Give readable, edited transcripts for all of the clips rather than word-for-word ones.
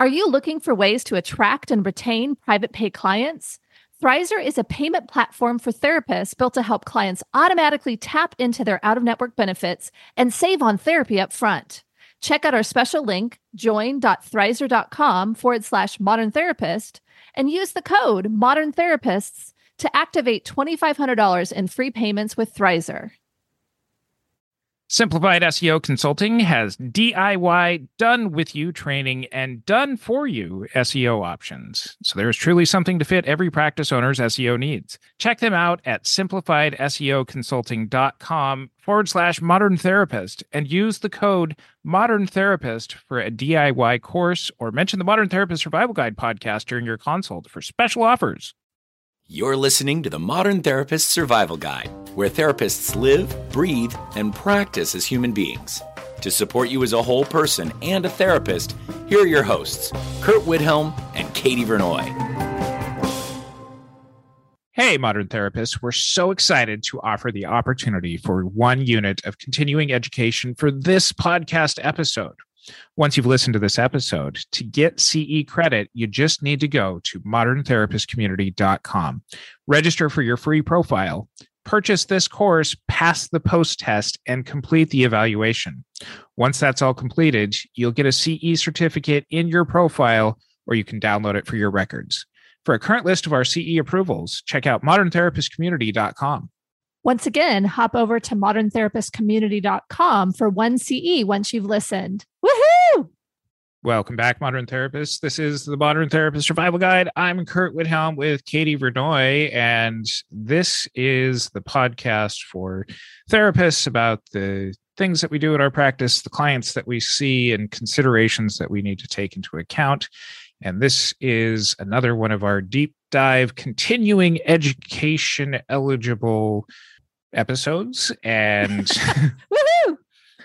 Are you looking for ways to attract and retain private pay clients? Thrizer is a payment platform for therapists built to help clients automatically tap into their out-of-network benefits and save on therapy up front. Check out our special link, join.thrizer.com/modern therapist, and use the code Modern Therapists to activate $2,500 in free payments with Thrizer. Simplified SEO Consulting has DIY done-with-you training and done-for-you SEO options. So there is truly something to fit every practice owner's SEO needs. Check them out at simplifiedseoconsulting.com/modern therapist and use the code Modern Therapist for a DIY course, or mention the Modern Therapist Survival Guide podcast during your consult for special offers. You're listening to the Modern Therapist Survival Guide, where therapists live, breathe, and practice as human beings. To support you as a whole person and a therapist, here are your hosts, Kurt Widhelm and Katie Vernoy. Hey, Modern Therapists, we're so excited to offer the opportunity for 1 unit of continuing education for this podcast episode. Once you've listened to this episode, to get CE credit, you just need to go to moderntherapistcommunity.com, register for your free profile, purchase this course, pass the post test, and complete the evaluation. Once that's all completed, you'll get a CE certificate in your profile, or you can download it for your records. For a current list of our CE approvals, check out moderntherapistcommunity.com. Once again, hop over to moderntherapistcommunity.com for 1 CE once you've listened. Woohoo! Welcome back, Modern Therapists. This is the Modern Therapist Survival Guide. I'm Kurt Widhelm with Katie Vernoy, and this is the podcast for therapists about the things that we do in our practice, the clients that we see, and considerations that we need to take into account. And this is another one of our deep dive continuing education eligible episodes. And Woohoo!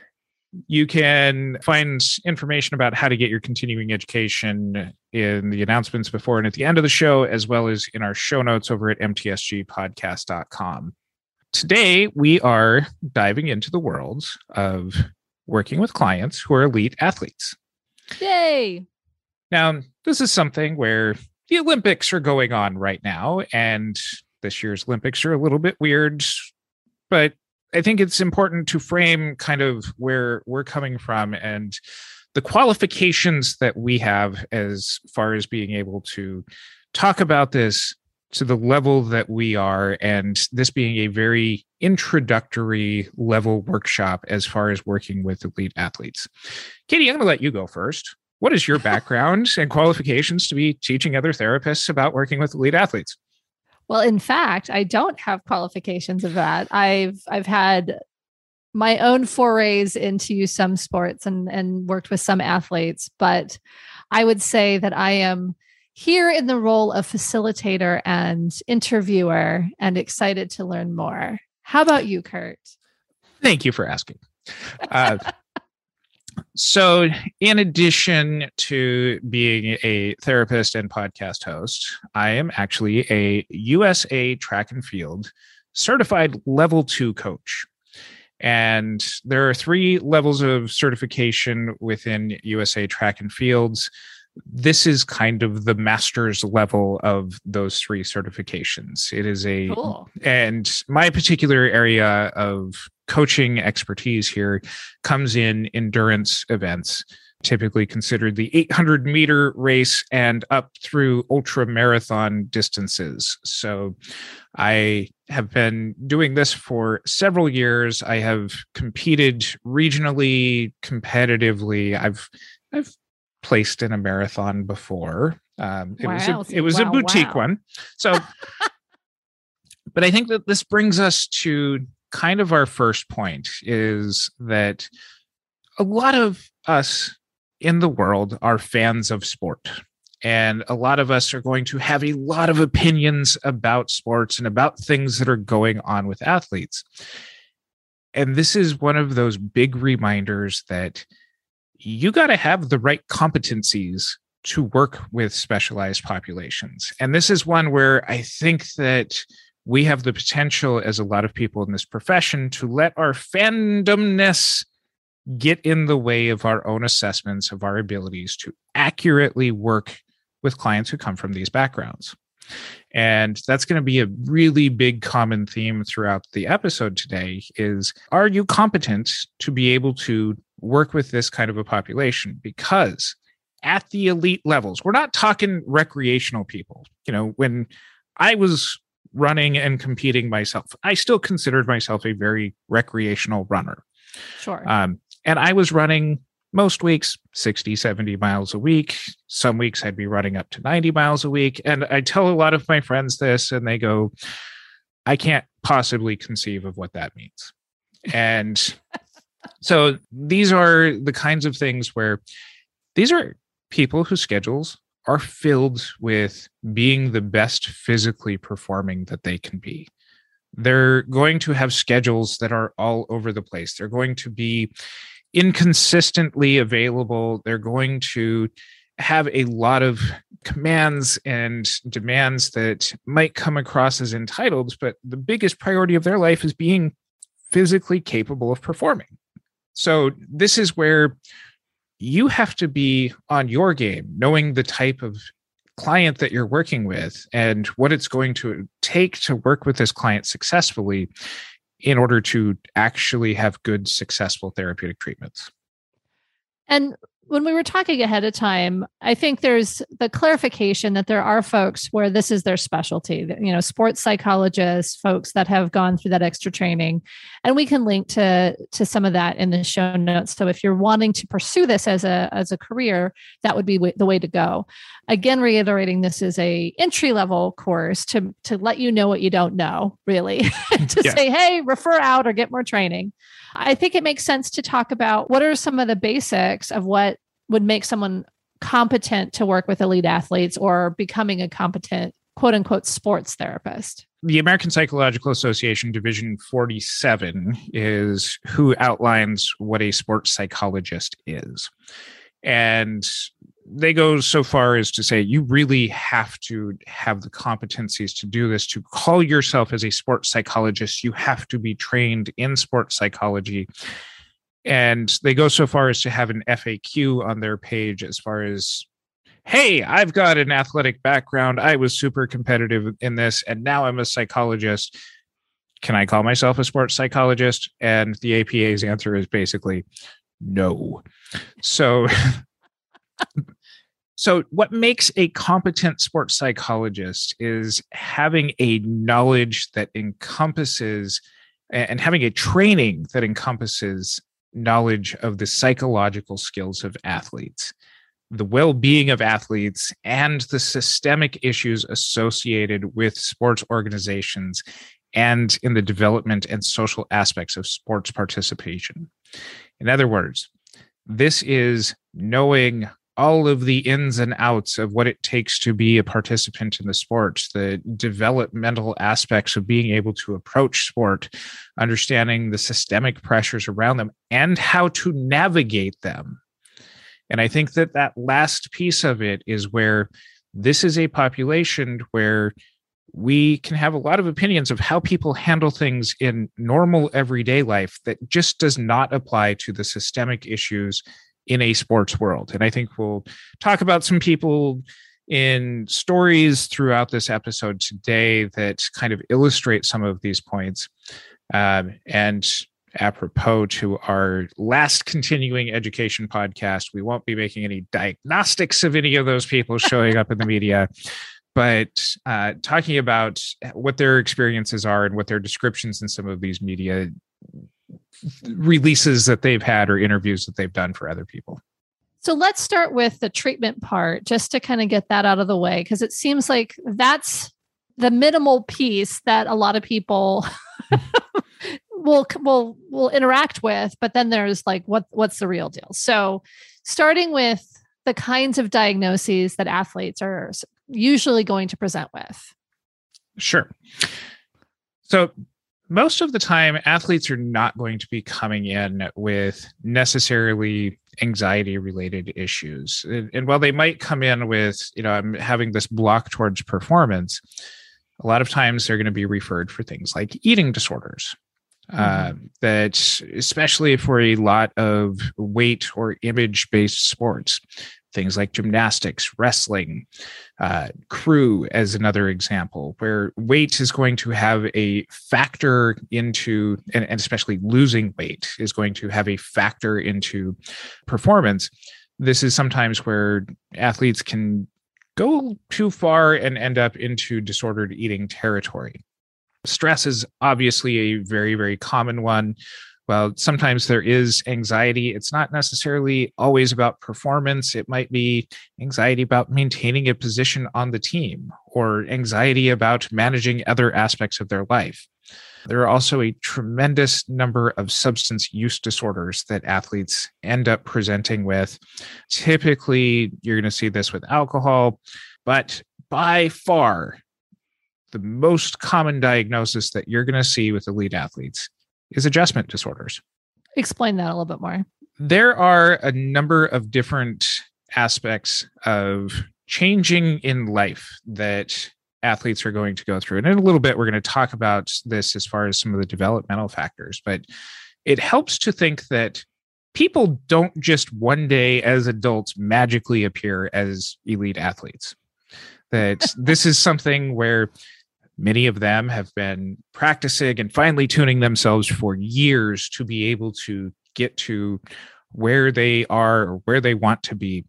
You can find information about how to get your continuing education in the announcements before and at the end of the show, as well as in our show notes over at mtsgpodcast.com. Today, we are diving into the world of working with clients who are elite athletes. Yay! Now, this is something where the Olympics are going on right now, and this year's Olympics are a little bit weird, but I think it's important to frame kind of where we're coming from and the qualifications that we have as far as being able to talk about this to the level that we are, and this being a very introductory level workshop as far as working with elite athletes. Katie, I'm going to let you go first. What is your background and qualifications to be teaching other therapists about working with elite athletes? Well, in fact, I don't have qualifications of that. I've had my own forays into some sports and worked with some athletes, but I would say that I am here in the role of facilitator and interviewer and excited to learn more. How about you, Kurt? Thank you for asking. So in addition to being a therapist and podcast host, I am actually a USA Track and Field certified level 2 coach. And there are 3 levels of certification within USA Track and Fields. This is kind of the master's level of those 3 certifications. It is cool. And my particular area of coaching expertise here comes in endurance events, typically considered the 800-meter race and up through ultra marathon distances. So I have been doing this for several years. I have competed regionally, competitively. I've placed in a marathon before. It was a boutique one. So, but I think that this brings us to kind of our first point, is that a lot of us in the world are fans of sport. And a lot of us are going to have a lot of opinions about sports and about things that are going on with athletes. And this is one of those big reminders that you got to have the right competencies to work with specialized populations. And this is one where I think that we have the potential, as a lot of people in this profession, to let our fandomness get in the way of our own assessments of our abilities to accurately work with clients who come from these backgrounds. And that's going to be a really big common theme throughout the episode today is, are you competent to be able to work with this kind of a population? Because at the elite levels, we're not talking recreational people. When I was running and competing myself, I still considered myself a very recreational runner. Sure. And I was running most weeks 60, 70 miles a week. Some weeks I'd be running up to 90 miles a week. And I tell a lot of my friends this, and they go, I can't possibly conceive of what that means. And so these are the kinds of things where these are people whose schedules are filled with being the best physically performing that they can be. They're going to have schedules that are all over the place. They're going to be inconsistently available. They're going to have a lot of commands and demands that might come across as entitled, but the biggest priority of their life is being physically capable of performing. So this is where you have to be on your game, knowing the type of client that you're working with and what it's going to take to work with this client successfully in order to actually have good, successful therapeutic treatments. And when we were talking ahead of time, I think there's the clarification that there are folks where this is their specialty, sports psychologists, folks that have gone through that extra training. And we can link to some of that in the show notes. So if you're wanting to pursue this as a career, that would be the way to go. Again, reiterating, this is a entry-level course to let you know what you don't know, really, say, hey, refer out or get more training. I think it makes sense to talk about what are some of the basics of what would make someone competent to work with elite athletes or becoming a competent, quote unquote, sports therapist. The American Psychological Association Division 47 is who outlines what a sports psychologist is. And they go so far as to say you really have to have the competencies to do this. To call yourself as a sports psychologist, you have to be trained in sports psychology. And they go so far as to have an FAQ on their page as far as, hey, I've got an athletic background. I was super competitive in this, and now I'm a psychologist. Can I call myself a sports psychologist? And the APA's answer is basically no. So what makes a competent sports psychologist is having a knowledge that encompasses and having a training that encompasses knowledge of the psychological skills of athletes, the well-being of athletes, and the systemic issues associated with sports organizations and in the development and social aspects of sports participation. In other words, this is knowing all of the ins and outs of what it takes to be a participant in the sport, the developmental aspects of being able to approach sport, understanding the systemic pressures around them, and how to navigate them. And I think that last piece of it is where this is a population where we can have a lot of opinions of how people handle things in normal everyday life that just does not apply to the systemic issues in a sports world. And I think we'll talk about some people in stories throughout this episode today that kind of illustrate some of these points. And apropos to our last continuing education podcast, we won't be making any diagnostics of any of those people showing up in the media, but talking about what their experiences are and what their descriptions in some of these media releases that they've had or interviews that they've done for other people. So let's start with the treatment part, just to kind of get that out of the way, because it seems like that's the minimal piece that a lot of people will interact with. But then there's like, what's the real deal? So starting with the kinds of diagnoses that athletes are usually going to present with. Sure. So most of the time, athletes are not going to be coming in with necessarily anxiety-related issues. And while they might come in with, I'm having this block towards performance, a lot of times they're going to be referred for things like eating disorders. that especially for a lot of weight or image-based sports, things like gymnastics, wrestling, crew as another example, where weight is going to have a factor into, and especially losing weight is going to have a factor into performance. This is sometimes where athletes can go too far and end up into disordered eating territory. Stress is obviously a very, very common one. Well, sometimes there is anxiety. It's not necessarily always about performance. It might be anxiety about maintaining a position on the team or anxiety about managing other aspects of their life. There are also a tremendous number of substance use disorders that athletes end up presenting with. Typically, you're going to see this with alcohol, but by far, the most common diagnosis that you're going to see with elite athletes is adjustment disorders. Explain that a little bit more. There are a number of different aspects of changing in life that athletes are going to go through. And in a little bit, we're going to talk about this as far as some of the developmental factors, but it helps to think that people don't just one day as adults magically appear as elite athletes. That this is something where many of them have been practicing and finely tuning themselves for years to be able to get to where they are or where they want to be.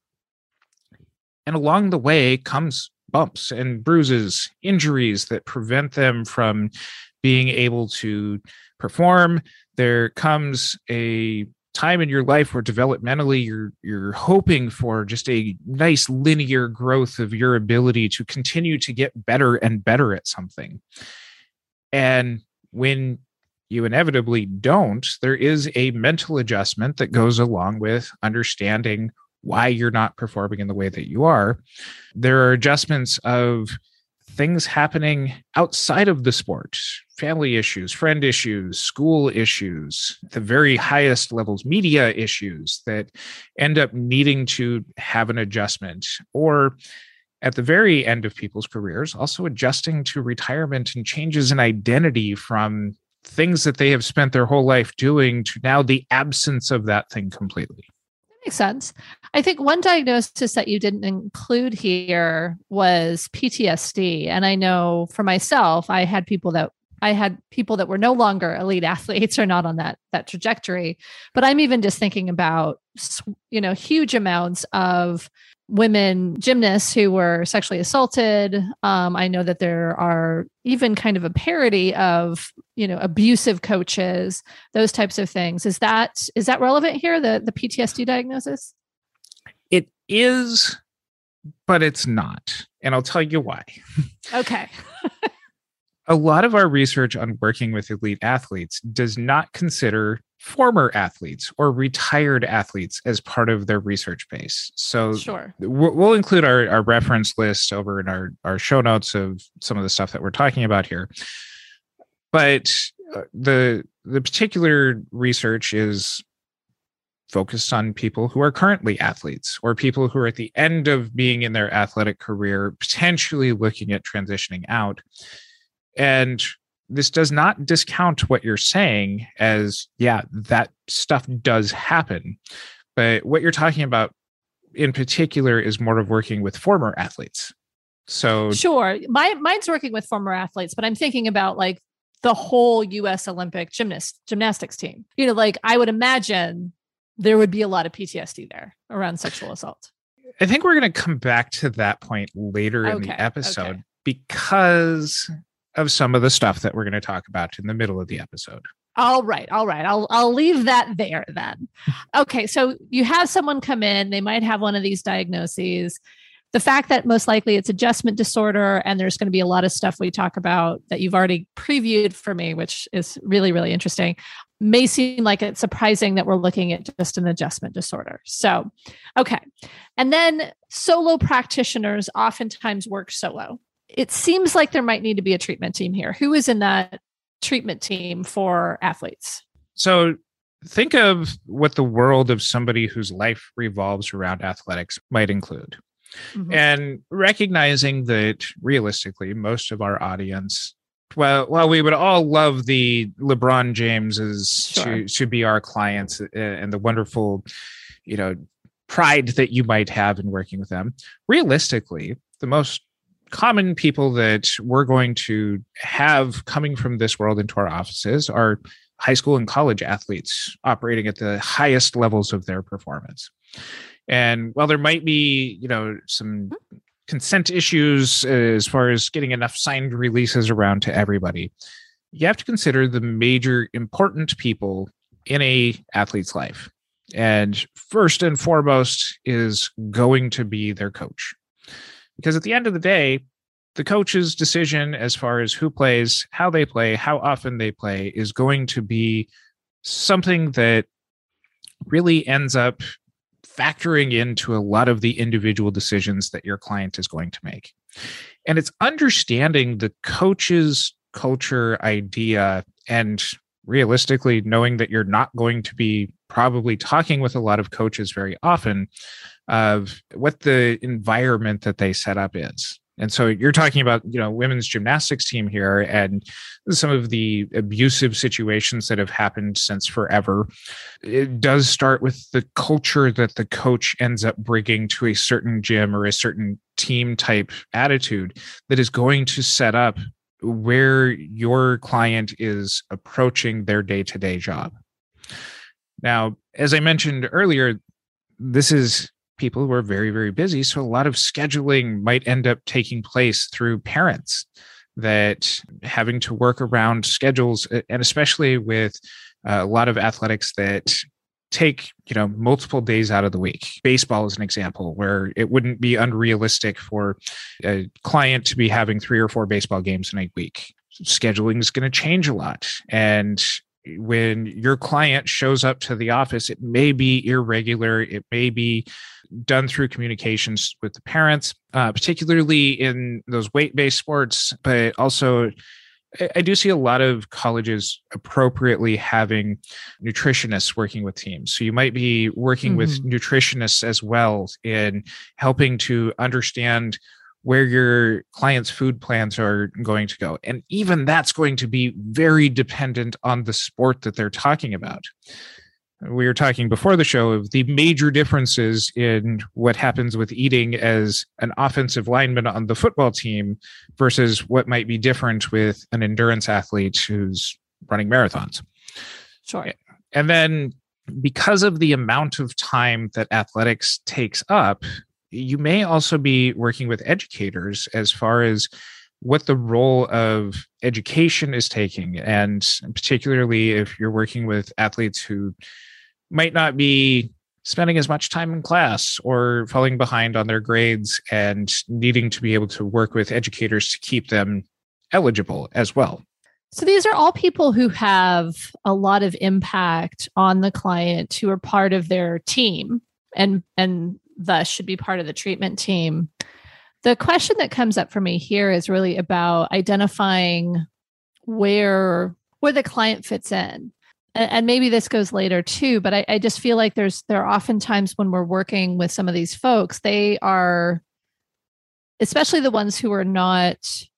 And along the way comes bumps and bruises, injuries that prevent them from being able to perform. There comes a time in your life where developmentally you're hoping for just a nice linear growth of your ability to continue to get better and better at something. And when you inevitably don't, there is a mental adjustment that goes along with understanding why you're not performing in the way that you are. There are adjustments of things happening outside of the sport, family issues, friend issues, school issues, the very highest levels, media issues that end up needing to have an adjustment. Or at the very end of people's careers, also adjusting to retirement and changes in identity from things that they have spent their whole life doing to now the absence of that thing completely. Makes sense. I think one diagnosis that you didn't include here was PTSD. And I know for myself, I had people that were no longer elite athletes or not on that trajectory. But I'm even just thinking about, huge amounts of women gymnasts who were sexually assaulted. I know that there are even kind of a parody of, abusive coaches, those types of things. Is that relevant here, the PTSD diagnosis? It is, but it's not. And I'll tell you why. Okay. A lot of our research on working with elite athletes does not consider former athletes or retired athletes as part of their research base. So sure. We'll include our reference list over in our show notes of some of the stuff that we're talking about here. But the particular research is focused on people who are currently athletes or people who are at the end of being in their athletic career, potentially looking at transitioning out. And this does not discount what you're saying as, yeah, that stuff does happen. But what you're talking about in particular is more of working with former athletes. So sure. Mine's working with former athletes, but I'm thinking about like the whole US Olympic gymnastics team. I would imagine there would be a lot of PTSD there around sexual assault. I think we're going to come back to that point later in the episode because of some of the stuff that we're going to talk about in the middle of the episode. All right. I'll leave that there then. Okay. So you have someone come in, they might have one of these diagnoses. The fact that most likely it's adjustment disorder, and there's going to be a lot of stuff we talk about that you've already previewed for me, which is really, really interesting, may seem like it's surprising that we're looking at just an adjustment disorder. So, okay. And then solo practitioners oftentimes work solo. It seems like there might need to be a treatment team here. Who is in that treatment team for athletes? So think of what the world of somebody whose life revolves around athletics might include. Mm-hmm. And recognizing that realistically, most of our audience Well, while we would all love the LeBron Jameses Sure. to be our clients and the wonderful, pride that you might have in working with them, realistically, the most common people that we're going to have coming from this world into our offices are high school and college athletes operating at the highest levels of their performance. And while there might be, some consent issues as far as getting enough signed releases around to everybody, you have to consider the major important people in a athlete's life. And first and foremost is going to be their coach. Because at the end of the day, the coach's decision as far as who plays, how they play, how often they play is going to be something that really ends up factoring into a lot of the individual decisions that your client is going to make. And it's understanding the coach's culture idea and realistically knowing that you're not going to be probably talking with a lot of coaches very often of what the environment that they set up is. And so you're talking about, women's gymnastics team here and some of the abusive situations that have happened since forever. It does start with the culture that the coach ends up bringing to a certain gym or a certain team type attitude that is going to set up where your client is approaching their day-to-day job. Now, as I mentioned earlier, this is people who are very, very busy. So a lot of scheduling might end up taking place through parents that having to work around schedules, and especially with a lot of athletics that take, multiple days out of the week. Baseball is an example where it wouldn't be unrealistic for a client to be having 3 or 4 baseball games in a week. Scheduling is going to change a lot. And when your client shows up to the office, it may be irregular. It may be done through communications with the parents, particularly in those weight-based sports, but also I do see a lot of colleges appropriately having nutritionists working with teams. So you might be working with nutritionists as well in helping to understand where your client's food plans are going to go. And even that's going to be very dependent on the sport that they're talking about. We were talking before the show of the major differences in what happens with eating as an offensive lineman on the football team versus what might be different with an endurance athlete who's running marathons. Sure. And then because of the amount of time that athletics takes up, you may also be working with educators as far as what the role of education is taking. And particularly if you're working with athletes who might not be spending as much time in class or falling behind on their grades and needing to be able to work with educators to keep them eligible as well. So these are all people who have a lot of impact on the client, who are part of their team and thus should be part of the treatment team. The question that comes up for me here is really about identifying where the client fits in. And maybe this goes later too, but I just feel like there are often times when we're working with some of these folks, they are, especially the ones who are not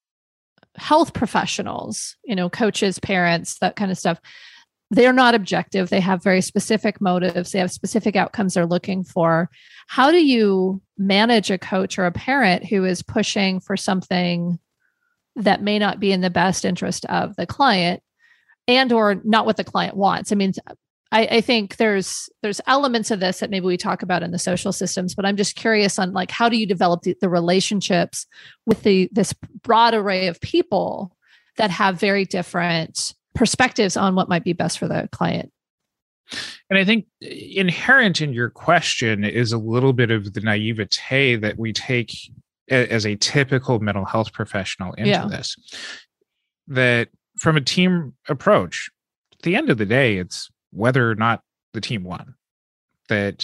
health professionals, coaches, parents, that kind of stuff. They're not objective. They have very specific motives. They have specific outcomes they're looking for. How do you manage a coach or a parent who is pushing for something that may not be in the best interest of the client and or not what the client wants? I mean, I think there's elements of this that maybe we talk about in the social systems, but I'm just curious on how do you develop the relationships with this broad array of people that have very different perspectives on what might be best for the client. And I think inherent in your question is a little bit of the naivete that we take as a typical mental health professional into this. That from a team approach, at the end of the day, it's whether or not the team won. That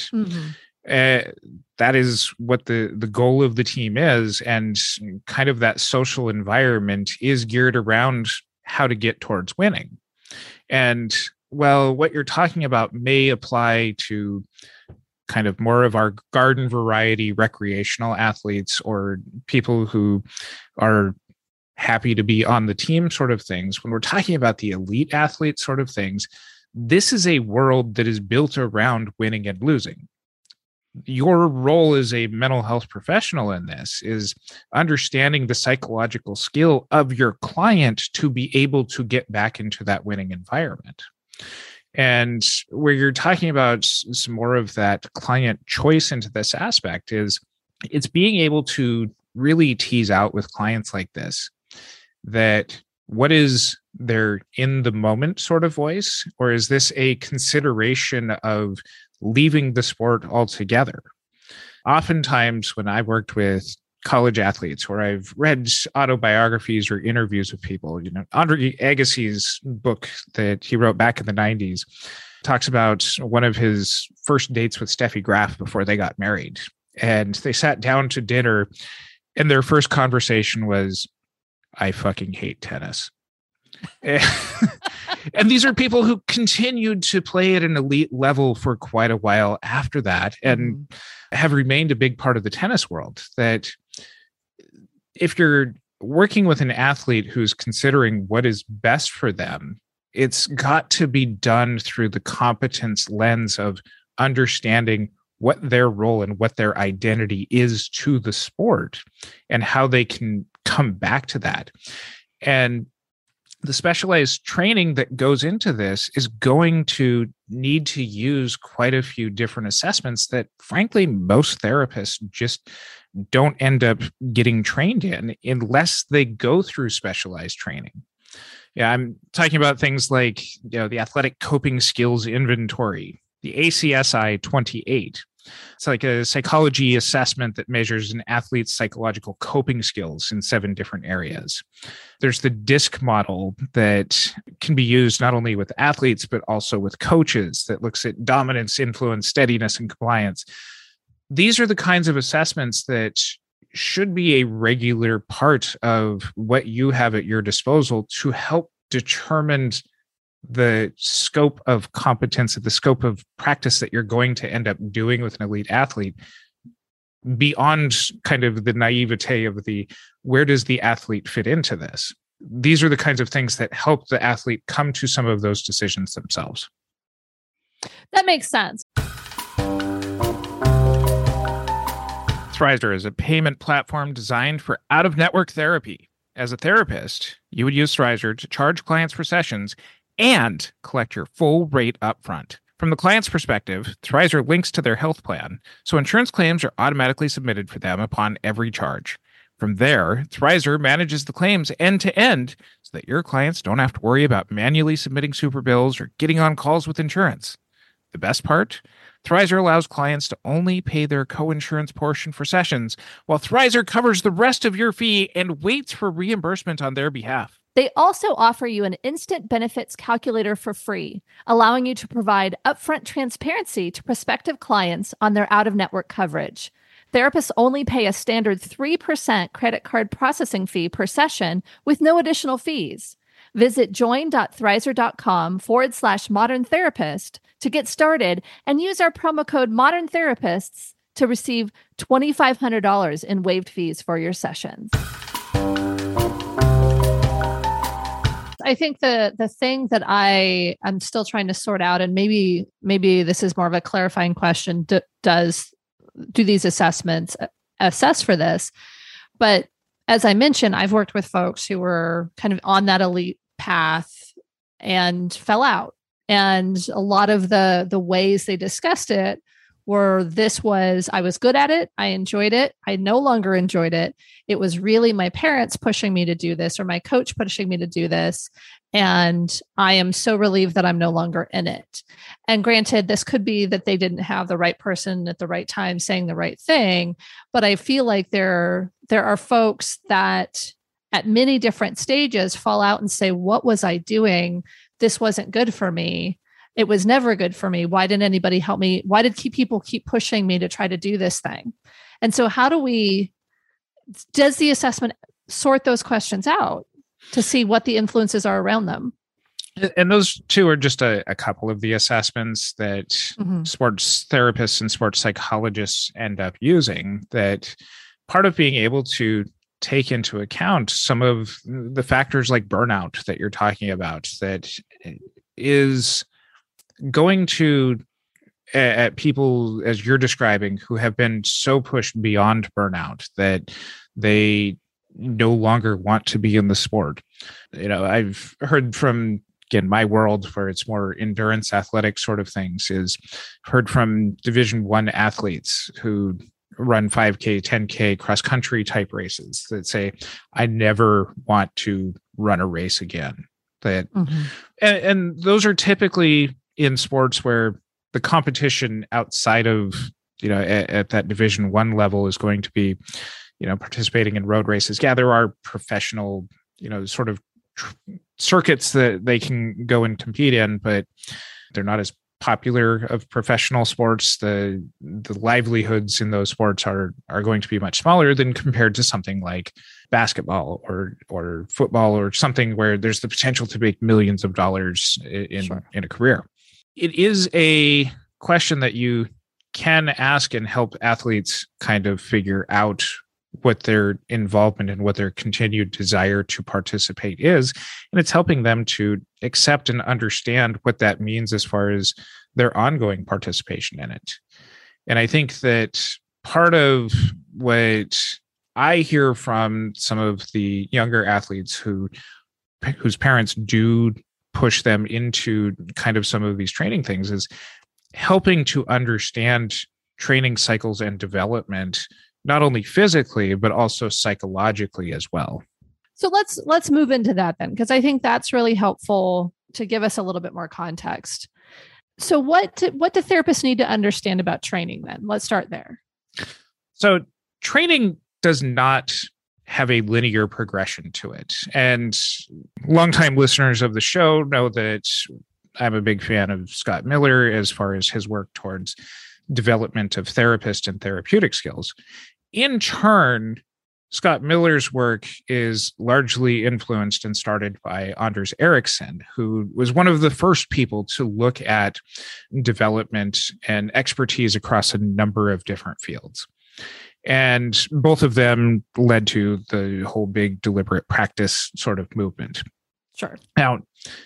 that is what the goal of the team is. And kind of that social environment is geared around how to get towards winning. And well, what you're talking about may apply to kind of more of our garden variety recreational athletes or people who are happy to be on the team sort of things, when we're talking about the elite athlete sort of things, this is a world that is built around winning and losing. Your role as a mental health professional in this is understanding the psychological skill of your client to be able to get back into that winning environment. And where you're talking about some more of that client choice into this aspect is it's being able to really tease out with clients like this that what is their in the moment sort of voice, or is this a consideration of leaving the sport altogether? Oftentimes when I worked with college athletes, where I've read autobiographies or interviews with people, Andre Agassi's book that he wrote back in the 90s talks about one of his first dates with Steffi Graf before they got married. And they sat down to dinner, and their first conversation was, I fucking hate tennis. And these are people who continued to play at an elite level for quite a while after that and have remained a big part of the tennis world. That if you're working with an athlete who's considering what is best for them, it's got to be done through the competence lens of understanding what their role and what their identity is to the sport and how they can come back to that. And the specialized training that goes into this is going to need to use quite a few different assessments that, frankly, most therapists just don't end up getting trained in unless they go through specialized training. Yeah, I'm talking about things like, the Athletic Coping Skills Inventory, the ACSI 28. It's like a psychology assessment that measures an athlete's psychological coping skills in 7 different areas. There's the DISC model that can be used not only with athletes, but also with coaches, that looks at dominance, influence, steadiness, and compliance. These are the kinds of assessments that should be a regular part of what you have at your disposal to help determine the scope of competence, the scope of practice that you're going to end up doing with an elite athlete, beyond kind of the naivete of the, where does the athlete fit into this? These are the kinds of things that help the athlete come to some of those decisions themselves. That makes sense. Thrizer is a payment platform designed for out-of-network therapy. As a therapist, you would use Thrizer to charge clients for sessions and collect your full rate upfront. From the client's perspective, Thrizer links to their health plan, so insurance claims are automatically submitted for them upon every charge. From there, Thrizer manages the claims end-to-end so that your clients don't have to worry about manually submitting super bills or getting on calls with insurance. The best part? Thrizer allows clients to only pay their co-insurance portion for sessions, while Thrizer covers the rest of your fee and waits for reimbursement on their behalf. They also offer you an instant benefits calculator for free, allowing you to provide upfront transparency to prospective clients on their out-of-network coverage. Therapists only pay a standard 3% credit card processing fee per session with no additional fees. Visit join.thrizer.com/modern therapist to get started and use our promo code Modern Therapists to receive $2,500 in waived fees for your sessions. I think the thing that I'm still trying to sort out, and maybe this is more of a clarifying question, do these assessments assess for this? But as I mentioned, I've worked with folks who were kind of on that elite path and fell out. And a lot of the ways they discussed it were, I was good at it. I enjoyed it. I no longer enjoyed it. It was really my parents pushing me to do this, or my coach pushing me to do this. And I am so relieved that I'm no longer in it. And granted, this could be that they didn't have the right person at the right time saying the right thing. But I feel like there are folks that at many different stages fall out and say, what was I doing? This wasn't good for me. It was never good for me. Why didn't anybody help me? Why did people keep pushing me to try to do this thing? And so does the assessment sort those questions out to see what the influences are around them? And those two are just a couple of the assessments that sports therapists and sports psychologists end up using. That part of being able to take into account some of the factors like burnout that you're talking about, that is going to, at people, as you're describing, who have been so pushed beyond burnout that they no longer want to be in the sport. I've heard from, again, my world where it's more endurance athletic sort of things, is heard from Division I athletes who run 5K, 10K cross country type races that say, I never want to run a race again. That, and those are typically in sports where the competition outside of, at that Division I level is going to be, participating in road races. Yeah, there are professional, sort of circuits that they can go and compete in, but they're not as popular of professional sports. The livelihoods in those sports are going to be much smaller than compared to something like basketball or football, or something where there's the potential to make millions of dollars in a career. It is a question that you can ask and help athletes kind of figure out what their involvement and what their continued desire to participate is. And it's helping them to accept and understand what that means as far as their ongoing participation in it. And I think that part of what I hear from some of the younger athletes whose parents do push them into kind of some of these training things is helping to understand training cycles and development, not only physically, but also psychologically as well. So let's move into that then, because I think that's really helpful to give us a little bit more context. So what do therapists need to understand about training then? Let's start there. So training does not have a linear progression to it. And longtime listeners of the show know that I'm a big fan of Scott Miller as far as his work towards development of therapist and therapeutic skills. In turn, Scott Miller's work is largely influenced and started by Anders Ericsson, who was one of the first people to look at development and expertise across a number of different fields. And both of them led to the whole big deliberate practice sort of movement. Sure. Now,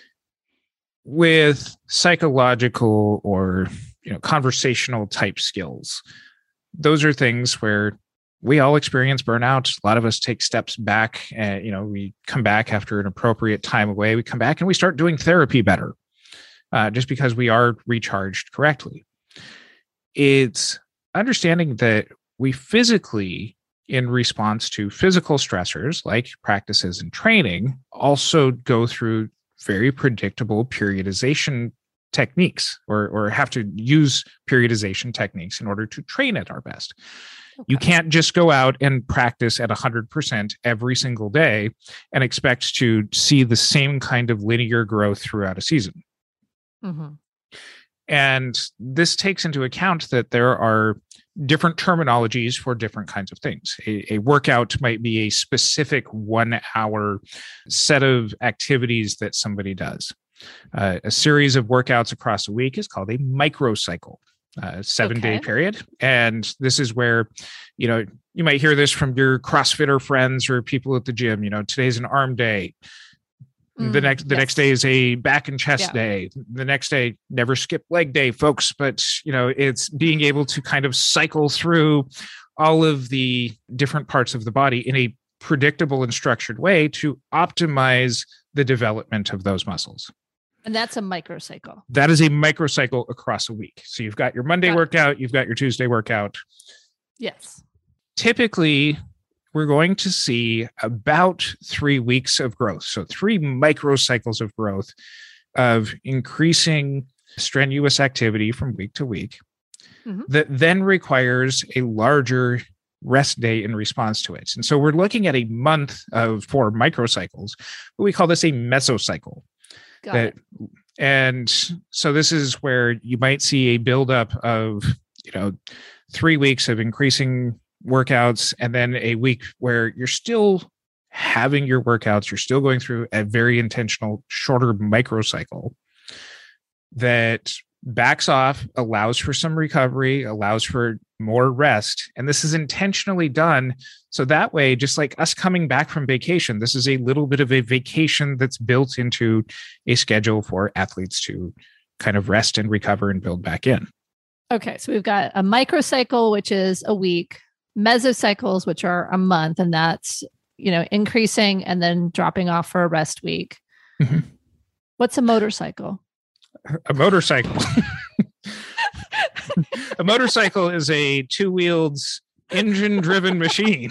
with psychological or conversational type skills, those are things where we all experience burnout. A lot of us take steps back and, we come back after an appropriate time away. We come back and we start doing therapy better just because we are recharged correctly. It's understanding that we physically, in response to physical stressors like practices and training, also go through very predictable periodization techniques or have to use periodization techniques in order to train at our best. Okay. You can't just go out and practice at 100% every single day and expect to see the same kind of linear growth throughout a season. Mm-hmm. And this takes into account that there are different terminologies for different kinds of things. A workout might be a specific 1 hour set of activities that somebody does. A series of workouts across a week is called a microcycle, a 7-day period. And this is where, you might hear this from your CrossFitter friends or people at the gym. Today's an arm day. The next day is a back and chest day. The next day, never skip leg day, folks. But, it's being able to kind of cycle through all of the different parts of the body in a predictable and structured way to optimize the development of those muscles. And that's a microcycle. That is a microcycle across a week. So you've got your Monday workout, you've got your Tuesday workout. Yes. Typically, we're going to see about 3 weeks of growth. So 3 microcycles of growth of increasing strenuous activity from week to week that then requires a larger rest day in response to it. And so we're looking at a month of 4 microcycles, but we call this a mesocycle. Got it. And so this is where you might see a buildup of, 3 weeks of increasing workouts, and then a week where you're still having your workouts, you're still going through a very intentional, shorter microcycle that backs off, allows for some recovery, allows for more rest. And this is intentionally done. So that way, just like us coming back from vacation, this is a little bit of a vacation that's built into a schedule for athletes to kind of rest and recover and build back in. Okay. So we've got a microcycle, which is a week, mesocycles, which are a month, and that's, increasing and then dropping off for a rest week. Mm-hmm. What's a motorcycle? A motorcycle. A motorcycle is a two-wheeled, engine-driven machine.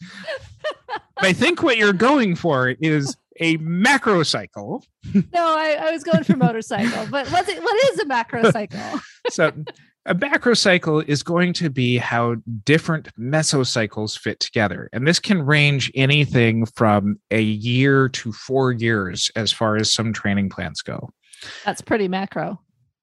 I think what you're going for is a macrocycle. No, I was going for motorcycle, but what is a macrocycle? So a macrocycle is going to be how different mesocycles fit together. And this can range anything from a year to 4 years as far as some training plans go. That's pretty macro.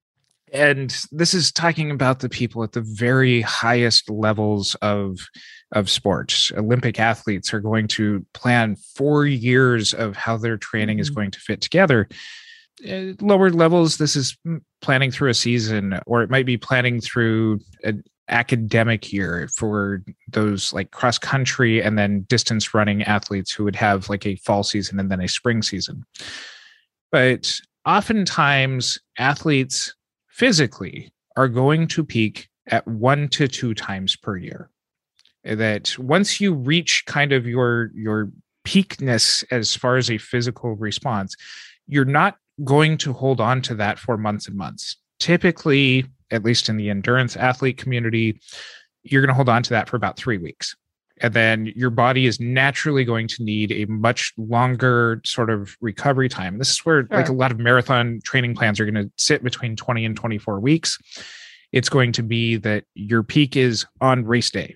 And this is talking about the people at the very highest levels of sports. Olympic athletes are going to plan 4 years of how their training is going to fit together. Lower levels, this is planning through a season, or it might be planning through an academic year for those like cross country and then distance running athletes who would have like a fall season and then a spring season. But oftentimes athletes physically are going to peak at 1 to 2 times per year. That once you reach kind of your peakness as far as a physical response, you're not going to hold on to that for months and months. Typically, at least in the endurance athlete community, you're going to hold on to that for about 3 weeks. And then your body is naturally going to need a much longer sort of recovery time. This is where like a lot of marathon training plans are going to sit between 20 and 24 weeks. It's going to be that your peak is on race day.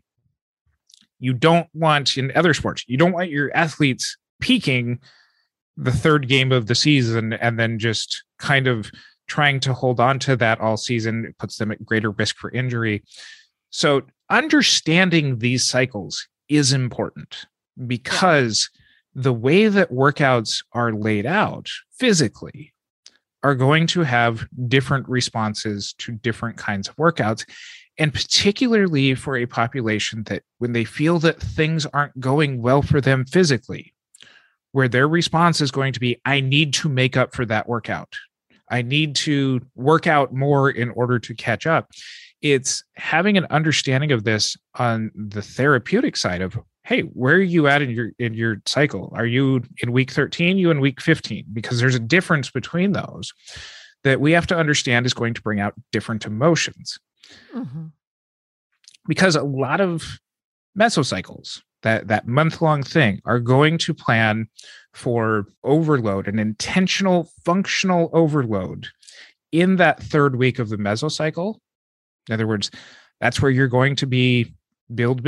You don't want, in other sports, you don't want your athletes peaking the third game of the season and then just kind of trying to hold on to that all season. It puts them at greater risk for injury. So understanding these cycles is important because the way that workouts are laid out physically are going to have different responses to different kinds of workouts. And particularly for a population that when they feel that things aren't going well for them physically, where their response is going to be, I need to make up for that workout. I need to work out more in order to catch up. It's having an understanding of this on the therapeutic side of, hey, where are you at in your cycle? Are you in week 13? You in week 15? Because there's a difference between those that we have to understand is going to bring out different emotions. Mm-hmm. Because a lot of mesocycles, that month-long thing, are going to plan for overload, an intentional functional overload in that third week of the mesocycle. In other words, that's where you're going to be build,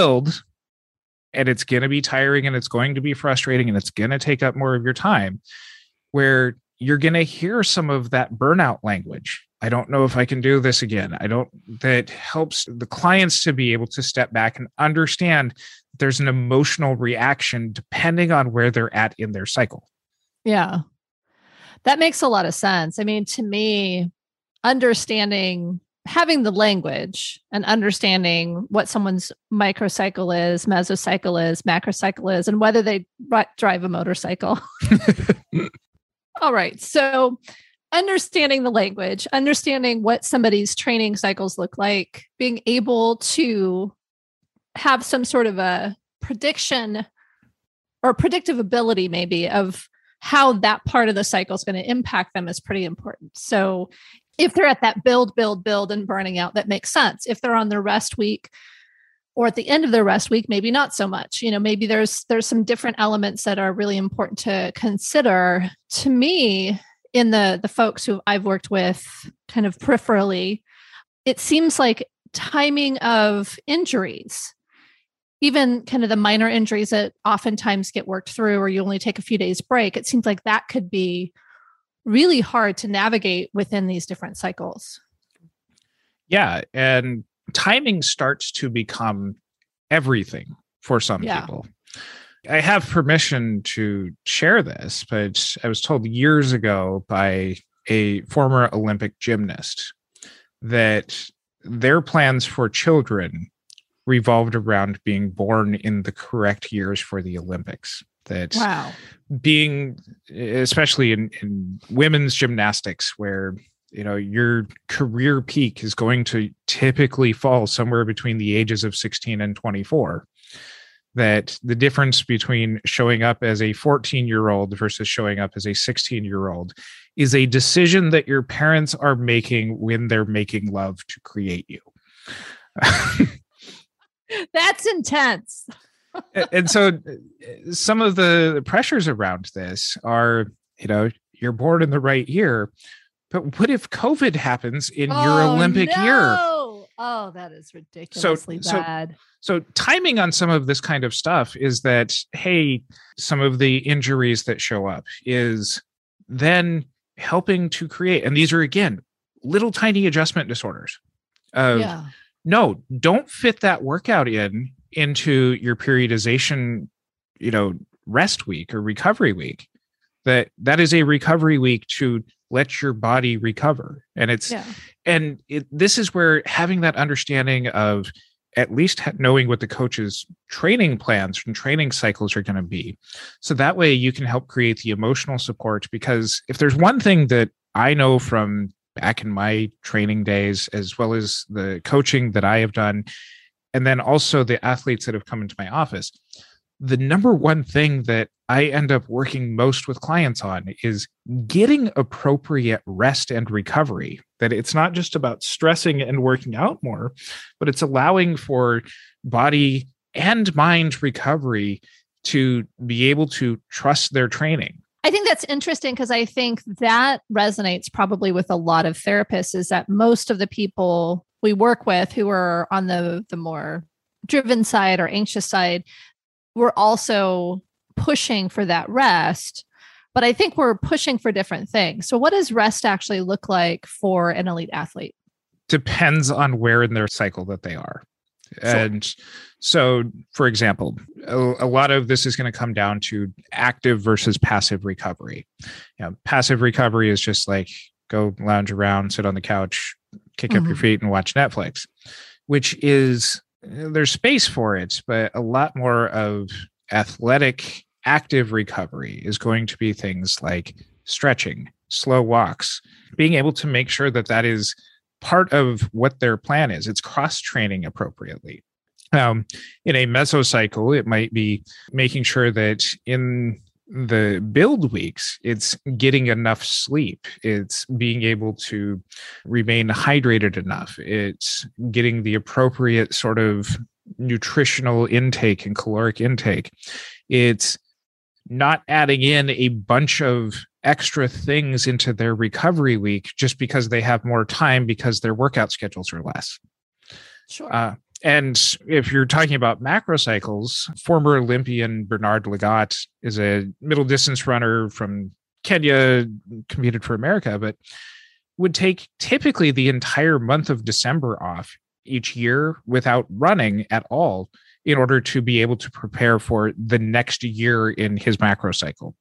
and it's going to be tiring and it's going to be frustrating and it's going to take up more of your time, where you're going to hear some of that burnout language. I don't know if I can do this again. That helps the clients to be able to step back and understand there's an emotional reaction depending on where they're at in their cycle. Yeah, that makes a lot of sense. I mean, to me, having the language and understanding what someone's microcycle is, mesocycle is, macrocycle is, and whether they drive a motorcycle. All right. So understanding the language, understanding what somebody's training cycles look like, being able to have some sort of a prediction or predictive ability maybe of how that part of the cycle is going to impact them is pretty important. So if they're at that build and burning out, that makes sense. If they're on their rest week or at the end of their rest week, maybe not so much. Maybe there's some different elements that are really important to consider. To me, in the folks who I've worked with kind of peripherally, it seems like timing of injuries, even kind of the minor injuries that oftentimes get worked through or you only take a few days break, it seems like that could be really hard to navigate within these different cycles. Yeah. And timing starts to become everything for some people. I have permission to share this, but I was told years ago by a former Olympic gymnast that their plans for children revolved around being born in the correct years for the Olympics. That wow. Being, especially in women's gymnastics, where your career peak is going to typically fall somewhere between the ages of 16 and 24. That the difference between showing up as a 14-year-old versus showing up as a 16-year-old is a decision that your parents are making when they're making love to create you. That's intense. And so some of the pressures around this are, you're born in the right year, but what if COVID happens in your Olympic year? Oh, that is ridiculously bad. So timing on some of this kind of stuff is that, hey, some of the injuries that show up is then helping to create, and these are, again, little tiny adjustment disorders. No, don't fit that workout into your periodization, rest week or recovery week. That is a recovery week to let your body recover. And this is where having that understanding of at least knowing what the coach's training plans and training cycles are going to be. So that way you can help create the emotional support, because if there's one thing that I know from back in my training days, as well as the coaching that I have done, and then also the athletes that have come into my office, the number one thing that I end up working most with clients on is getting appropriate rest and recovery. That it's not just about stressing and working out more, but it's allowing for body and mind recovery to be able to trust their training. I think that's interesting, because I think that resonates probably with a lot of therapists, is that most of the people we work with who are on the more driven side or anxious side, we're also pushing for that rest, but I think we're pushing for different things. So what does rest actually look like for an elite athlete? Depends on where in their cycle that they are. Sure. And so, for example, a lot of this is going to come down to active versus passive recovery. Passive recovery is just like go lounge around, sit on the couch, kick up your feet and watch Netflix, which is, there's space for it, but a lot more of athletic active recovery is going to be things like stretching, slow walks, being able to make sure that that is part of what their plan is. It's cross-training appropriately. In a mesocycle, it might be making sure that in the build weeks, it's getting enough sleep. It's being able to remain hydrated enough. It's getting the appropriate sort of nutritional intake and caloric intake. It's not adding in a bunch of extra things into their recovery week just because they have more time because their workout schedules are less. Sure. And if you're talking about macro cycles, former Olympian Bernard Lagat is a middle distance runner from Kenya, competed for America, but would take typically the entire month of December off each year without running at all in order to be able to prepare for the next year in his macro cycle.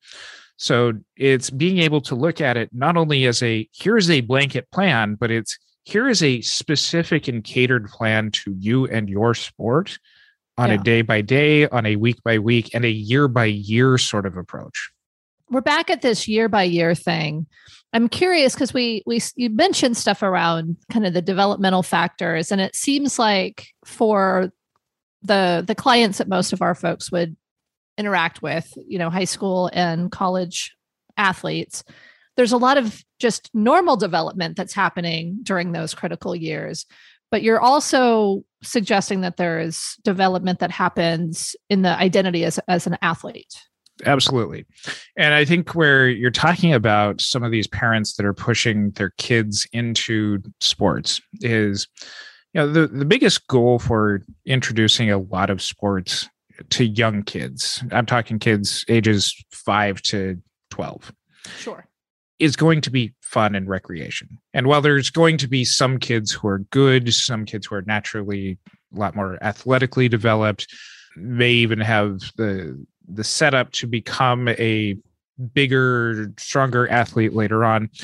So it's being able to look at it not only as here's a blanket plan, but it's here is a specific and catered plan to you and your sport on a day by day, on a week by week, and a year by year sort of approach. We're back at this year by year thing. I'm curious because you mentioned stuff around kind of the developmental factors, and it seems like for the clients that most of our folks would interact with, high school and college athletes, there's a lot of just normal development that's happening during those critical years. But you're also suggesting that there is development that happens in the identity as an athlete. Absolutely. And I think where you're talking about some of these parents that are pushing their kids into sports is, the biggest goal for introducing a lot of sports to young kids, I'm talking kids ages 5 to 12. Sure. Is going to be fun and recreation. And while there's going to be some kids who are good, some kids who are naturally a lot more athletically developed, may even have the setup to become a bigger, stronger athlete later on,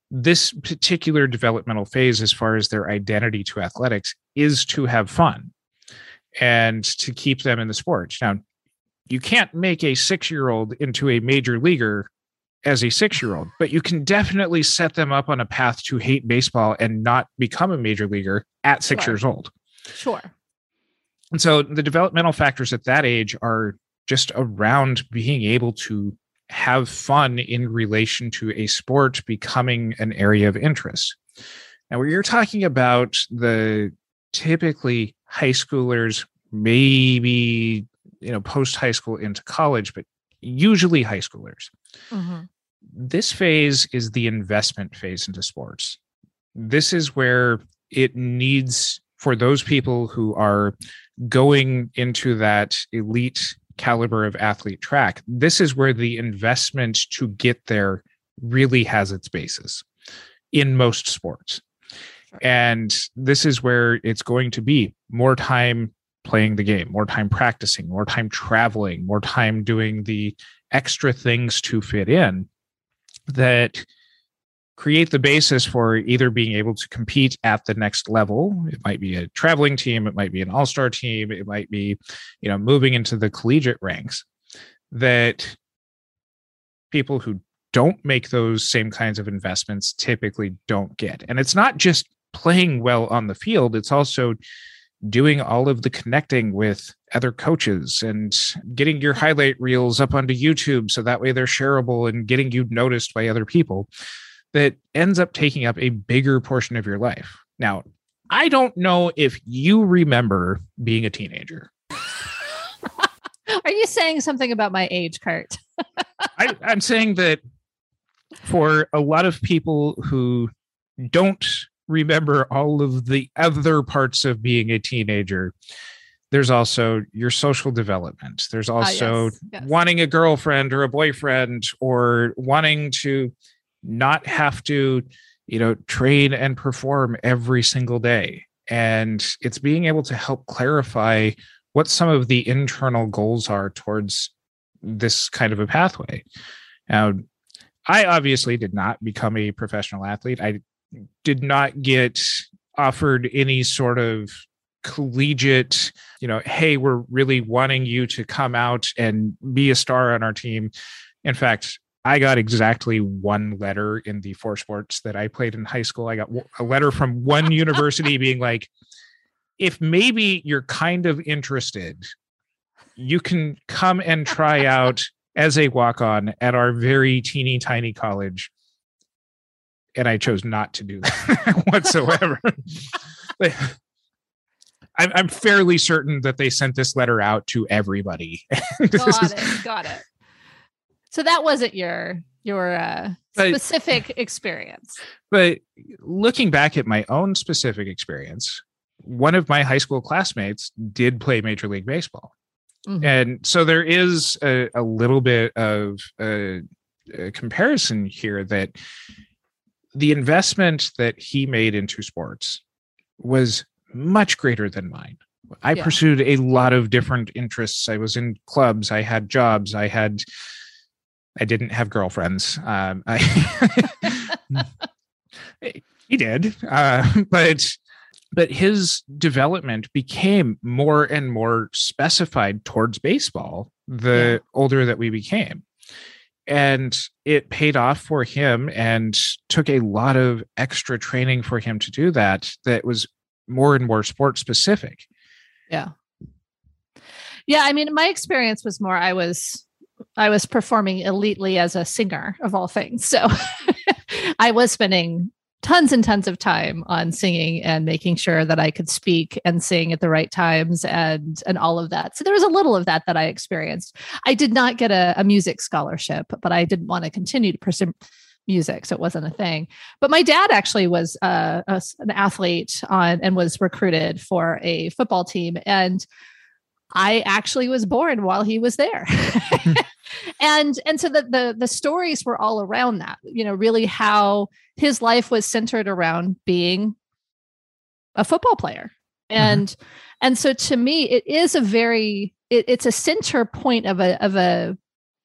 this particular developmental phase, as far as their identity to athletics, is to have fun and to keep them in the sport. Now, you can't make a 6-year-old into a major leaguer as a 6-year-old, but you can definitely set them up on a path to hate baseball and not become a major leaguer at 6 years old. Sure. And so the developmental factors at that age are just around being able to have fun in relation to a sport becoming an area of interest. Now, where you're talking about the typically high schoolers, maybe, post high school into college, but usually high schoolers. Mm-hmm. This phase is the investment phase into sports. This is where it needs, for those people who are going into that elite caliber of athlete track, this is where the investment to get there really has its basis in most sports. Sure. And this is where it's going to be more time playing the game, more time practicing, more time traveling, more time doing the extra things to fit in that create the basis for either being able to compete at the next level. It might be a traveling team. It might be an all-star team. It might be, moving into the collegiate ranks, that people who don't make those same kinds of investments typically don't get. And it's not just playing well on the field. It's also doing all of the connecting with other coaches and getting your highlight reels up onto YouTube so that way they're shareable and getting you noticed by other people. That ends up taking up a bigger portion of your life. Now, I don't know if you remember being a teenager. Are you saying something about my age, Kurt? I'm saying that for a lot of people who don't remember all of the other parts of being a teenager, there's also your social development. There's also wanting a girlfriend or a boyfriend, or wanting to not have to, train and perform every single day. And it's being able to help clarify what some of the internal goals are towards this kind of a pathway. Now, I obviously did not become a professional athlete. I did not get offered any sort of collegiate, hey, we're really wanting you to come out and be a star on our team. In fact, I got exactly one letter in the 4 sports that I played in high school. I got a letter from one university being like, if maybe you're kind of interested, you can come and try out as a walk-on at our very teeny tiny college. And I chose not to do that whatsoever. I'm fairly certain that they sent this letter out to everybody. Got it. So that wasn't your specific experience. But looking back at my own specific experience, one of my high school classmates did play Major League Baseball. Mm-hmm. And so there is a little bit of a comparison here, that the investment that he made into sports was much greater than mine. I pursued a lot of different interests. I was in clubs. I had jobs. I didn't have girlfriends. He did, but his development became more and more specified towards baseball the older that we became. And it paid off for him and took a lot of extra training for him to do that was more and more sport specific. Yeah. Yeah. I mean, my experience was more, I was performing elitely as a singer of all things. So I was spending tons and tons of time on singing and making sure that I could speak and sing at the right times and all of that. So there was a little of that I experienced. I did not get a music scholarship, but I didn't want to continue to pursue music. So it wasn't a thing. But my dad actually was an athlete and was recruited for a football team. And I actually was born while he was there. And so the stories were all around that, really how his life was centered around being a football player. And so to me, it is it's a center point of a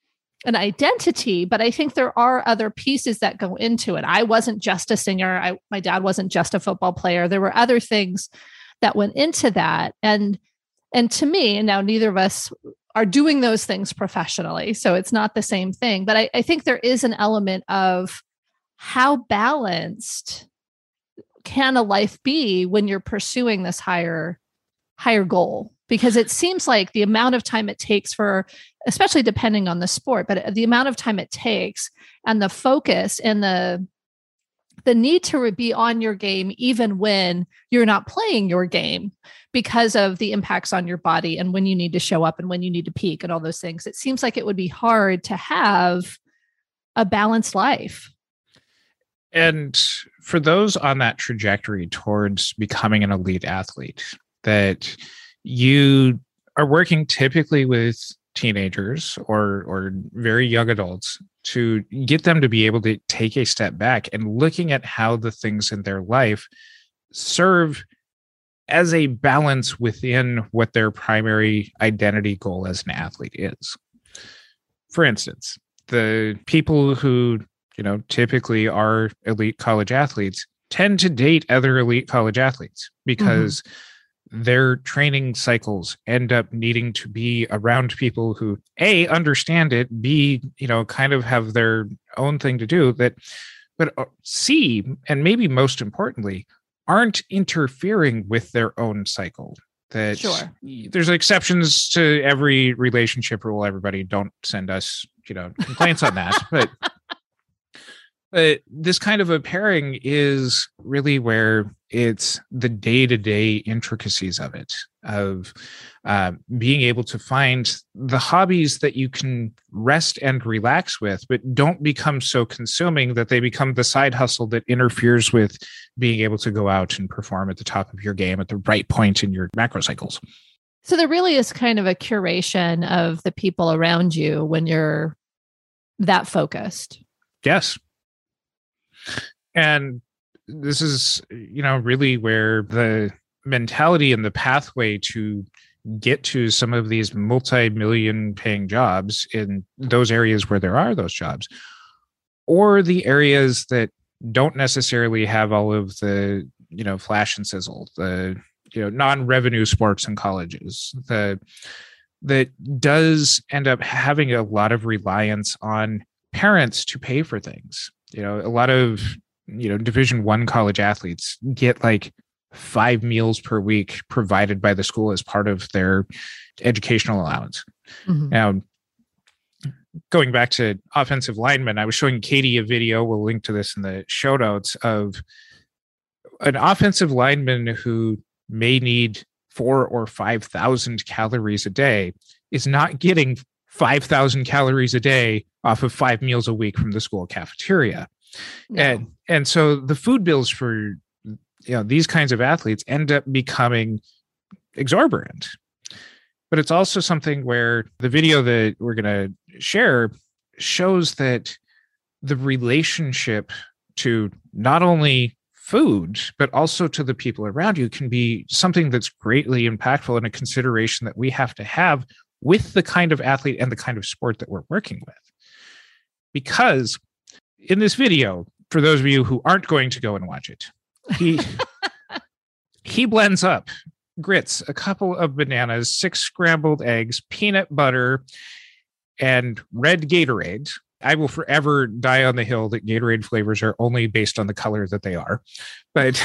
an identity, but I think there are other pieces that go into it. I wasn't just a singer. My dad wasn't just a football player. There were other things that went into that. And to me, and now neither of us are doing those things professionally, so it's not the same thing. But I think there is an element of how balanced can a life be when you're pursuing this higher goal? Because it seems like the amount of time it takes for, especially depending on the sport, but the amount of time it takes and the focus and the need to be on your game, even when you're not playing your game, because of the impacts on your body and when you need to show up and when you need to peak and all those things. It seems like it would be hard to have a balanced life. And for those on that trajectory towards becoming an elite athlete, that you are working typically with teenagers or very young adults to get them to be able to take a step back and looking at how the things in their life serve as a balance within what their primary identity goal as an athlete is. For instance, the people who, typically are elite college athletes tend to date other elite college athletes because their training cycles end up needing to be around people who A, understand it, B, kind of have their own thing to do, but C, and maybe most importantly, aren't interfering with their own cycle. That sure. There's exceptions to every relationship rule. Everybody don't send us, complaints on that, but this kind of a pairing is really where it's the day-to-day intricacies of it, of being able to find the hobbies that you can rest and relax with, but don't become so consuming that they become the side hustle that interferes with being able to go out and perform at the top of your game at the right point in your macro cycles. So there really is kind of a curation of the people around you when you're that focused. Yes. And this is, really where the mentality and the pathway to get to some of these multi-million paying jobs in those areas where there are those jobs, or the areas that don't necessarily have all of the, flash and sizzle, the, non-revenue sports and colleges, that does end up having a lot of reliance on parents to pay for things. A lot of, Division I college athletes get like 5 meals per week provided by the school as part of their educational allowance. Mm-hmm. Now, going back to offensive linemen, I was showing Katie a video, we'll link to this in the show notes, of an offensive lineman who may need 4,000 or 5,000 calories a day is not getting 5,000 calories a day off of 5 meals a week from the school cafeteria. No. And so the food bills for these kinds of athletes end up becoming exorbitant. But it's also something where the video that we're going to share shows that the relationship to not only food, but also to the people around you can be something that's greatly impactful and a consideration that we have to have with the kind of athlete and the kind of sport that we're working with. Because in this video, for those of you who aren't going to go and watch it, he blends up grits, a couple of bananas, 6 scrambled eggs, peanut butter, and red Gatorade. I will forever die on the hill that Gatorade flavors are only based on the color that they are. But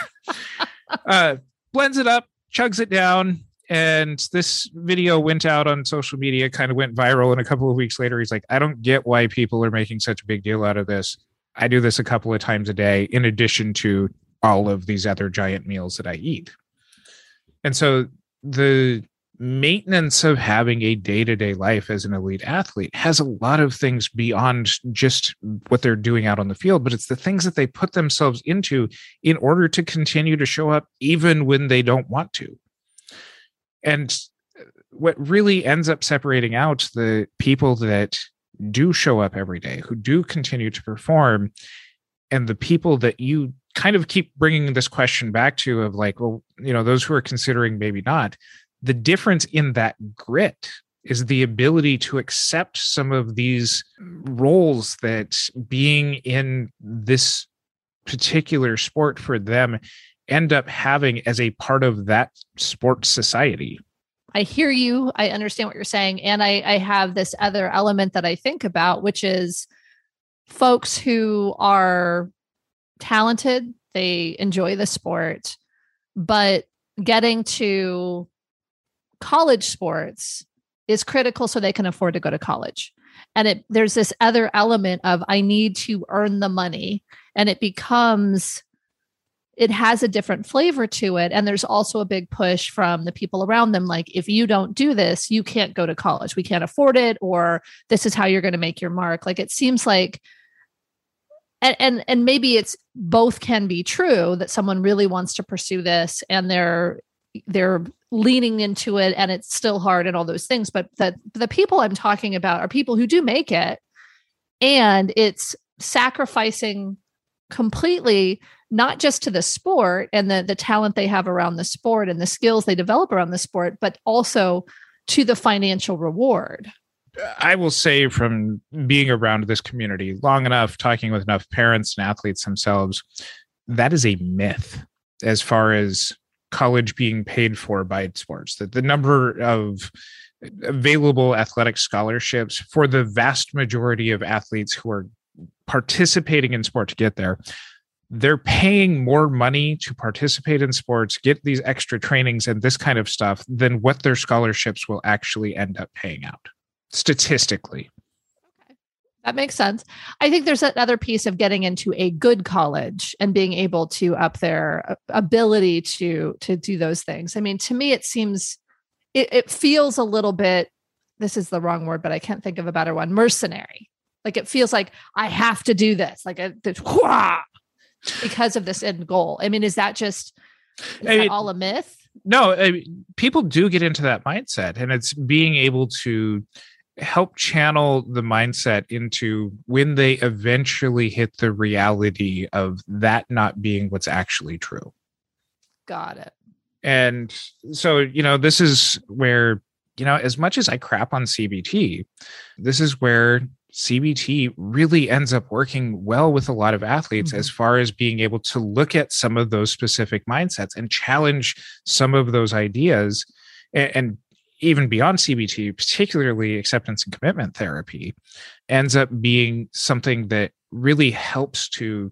blends it up, chugs it down, and this video went out on social media, kind of went viral, and a couple of weeks later, he's like, I don't get why people are making such a big deal out of this. I do this a couple of times a day, in addition to all of these other giant meals that I eat. And so the maintenance of having a day-to-day life as an elite athlete has a lot of things beyond just what they're doing out on the field, but it's the things that they put themselves into in order to continue to show up even when they don't want to. And what really ends up separating out the people that do show up every day, who do continue to perform, and the people that you kind of keep bringing this question back to of like, well, those who are considering maybe not, the difference in that grit is the ability to accept some of these roles that being in this particular sport for them end up having as a part of that sports society. I hear you. I understand what you're saying. And I have this other element that I think about, which is folks who are talented, they enjoy the sport, but getting to college sports is critical so they can afford to go to college. And there's this other element of I need to earn the money, and it has a different flavor to it. And there's also a big push from the people around them. Like, if you don't do this, you can't go to college. We can't afford it, or this is how you're going to make your mark. Like, it seems like, and maybe it's both can be true, that someone really wants to pursue this and they're leaning into it and it's still hard and all those things. But the people I'm talking about are people who do make it, and it's sacrificing completely, not just to the sport and the talent they have around the sport and the skills they develop around the sport, but also to the financial reward. I will say, from being around this community long enough, talking with enough parents and athletes themselves, that is a myth as far as college being paid for by sports. That the number of available athletic scholarships for the vast majority of athletes who are participating in sport to get there, they're paying more money to participate in sports, get these extra trainings and this kind of stuff than what their scholarships will actually end up paying out statistically. Okay. That makes sense. I think there's another piece of getting into a good college and being able to up their ability to do those things. I mean, to me, it seems, it feels a little bit, this is the wrong word, but I can't think of a better one, mercenary. Like, it feels like I have to do this, like because of this end goal. I mean, is that all a myth? No, people do get into that mindset, and it's being able to help channel the mindset into when they eventually hit the reality of that not being what's actually true. Got it. And so, this is where, as much as I crap on CBT, this is where CBT really ends up working well with a lot of athletes as far as being able to look at some of those specific mindsets and challenge some of those ideas. And even beyond CBT, particularly acceptance and commitment therapy, ends up being something that really helps to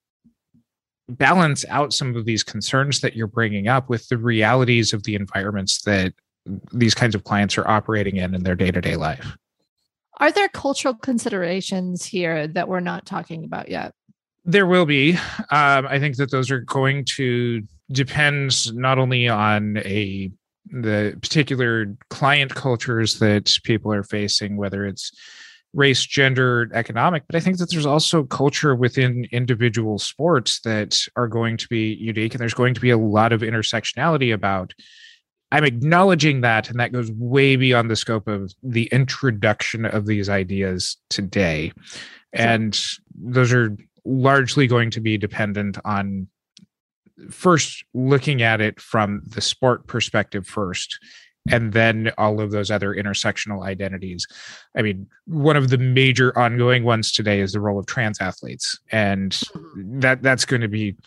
balance out some of these concerns that you're bringing up with the realities of the environments that these kinds of clients are operating in their day-to-day life. Are there cultural considerations here that we're not talking about yet? There will be. I think that those are going to depend not only on the particular client cultures that people are facing, whether it's race, gender, economic, but I think that there's also culture within individual sports that are going to be unique, and there's going to be a lot of intersectionality about. I'm acknowledging that, and that goes way beyond the scope of the introduction of these ideas today. And those are largely going to be dependent on first looking at it from the sport perspective first, and then all of those other intersectional identities. I mean, one of the major ongoing ones today is the role of trans athletes. And that's going to be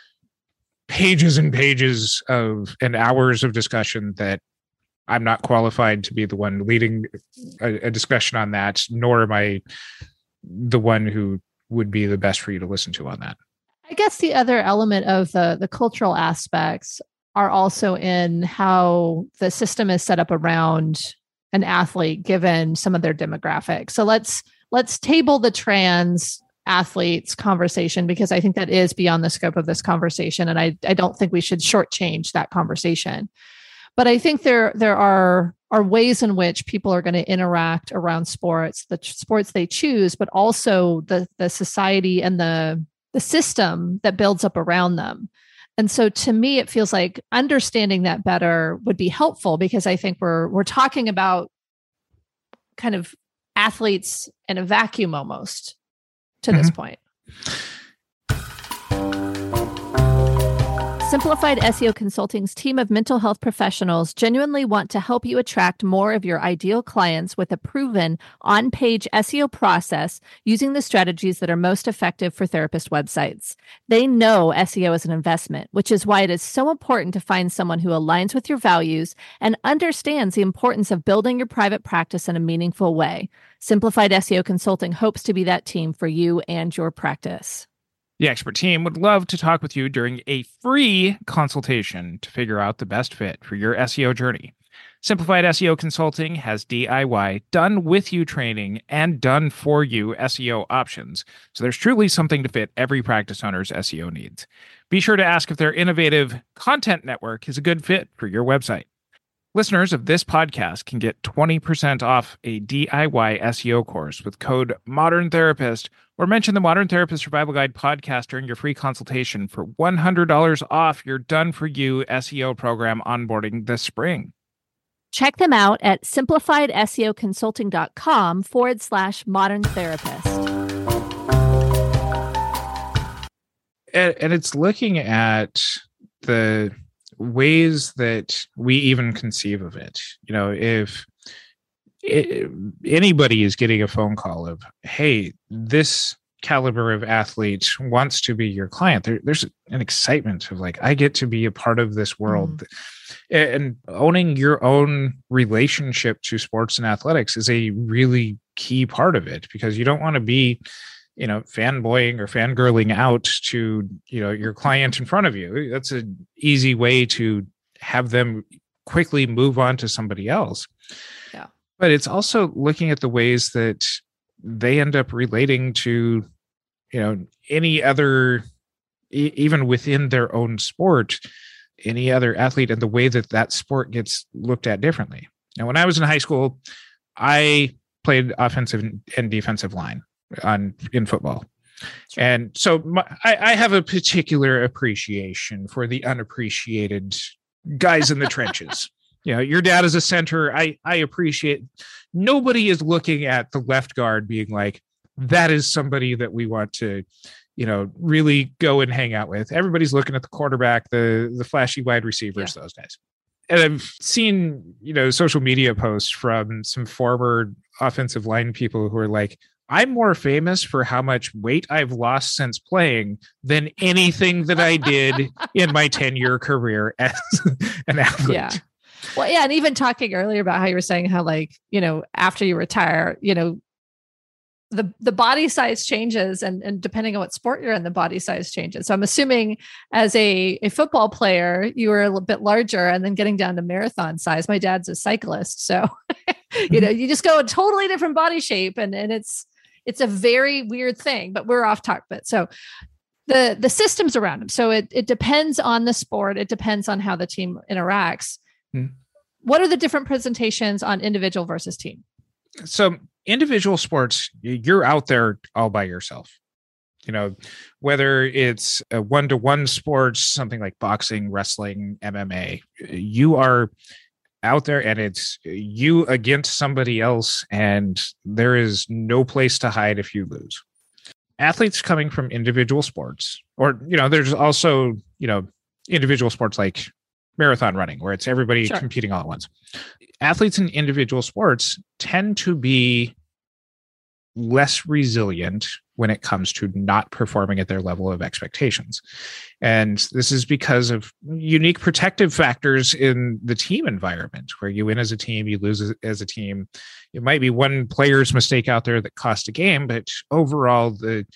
pages and pages and hours of discussion that I'm not qualified to be the one leading a discussion on that, nor am I the one who would be the best for you to listen to on that. I guess the other element of the cultural aspects are also in how the system is set up around an athlete, given some of their demographics. So let's table the trans athletes conversation, because I think that is beyond the scope of this conversation. And I don't think we should shortchange that conversation. But I think there are ways in which people are going to interact around sports, the sports they choose, but also the society and the system that builds up around them. And so to me, it feels like understanding that better would be helpful, because I think we're talking about kind of athletes in a vacuum almost to this point. Simplified SEO Consulting's team of mental health professionals genuinely want to help you attract more of your ideal clients with a proven on-page SEO process using the strategies that are most effective for therapist websites. They know SEO is an investment, which is why it is so important to find someone who aligns with your values and understands the importance of building your private practice in a meaningful way. Simplified SEO Consulting hopes to be that team for you and your practice. The expert team would love to talk with you during a free consultation to figure out the best fit for your SEO journey. Simplified SEO Consulting has DIY, done with you training, and done for you SEO options. So there's truly something to fit every practice owner's SEO needs. Be sure to ask if their innovative content network is a good fit for your website. Listeners of this podcast can get 20% off a DIY SEO course with code Modern Therapist, or mention the Modern Therapist Survival Guide podcast during your free consultation for $100 off your done-for-you SEO program onboarding this spring. Check them out at simplifiedseoconsulting.com/modern therapist. And it's looking at the ways that we even conceive of it. You know, if anybody is getting a phone call of, hey, this caliber of athlete wants to be your client, there's an excitement of like, I get to be a part of this world. And owning your own relationship to sports and athletics is a really key part of it, because you don't want to be, you know, fanboying or fangirling out to, you know, your client in front of you. That's an easy way to have them quickly move on to somebody else. Yeah. But it's also looking at the ways that they end up relating to, you know, any other, even within their own sport, any other athlete, and the way that that sport gets looked at differently. Now, when I was in high school, I played offensive and defensive line in football. Sure. And so I have a particular appreciation for the unappreciated guys in the trenches. You know, your dad is a center. I appreciate, nobody is looking at the left guard being like, that is somebody that we want to, you know, really go and hang out with. Everybody's looking at the quarterback, the flashy wide receivers, those guys. And I've seen, you know, social media posts from some former offensive line people who are like, I'm more famous for how much weight I've lost since playing than anything that I did in my 10-year career as an athlete. Yeah. Well, yeah. And even talking earlier about how you were saying how, like, you know, after you retire, you know, the body size changes, and depending on what sport you're in, the body size changes. So I'm assuming as a football player, you were a little bit larger, and then getting down to marathon size. My dad's a cyclist. So, you know, you just go a totally different body shape, and it's a very weird thing, but we're off topic. But so the systems around them. So it depends on the sport. It depends on how the team interacts. What are the different presentations on individual versus team? So individual sports, you're out there all by yourself. You know, whether it's a one-to-one sport, something like boxing, wrestling, MMA, you are out there and it's you against somebody else, and there is no place to hide if you lose. Athletes coming from individual sports, or, you know, there's also, you know, individual sports like marathon running, where it's everybody competing all at once. Athletes in individual sports tend to be less resilient when it comes to not performing at their level of expectations. And this is because of unique protective factors in the team environment, where you win as a team, you lose as a team. It might be one player's mistake out there that cost a game, but overall,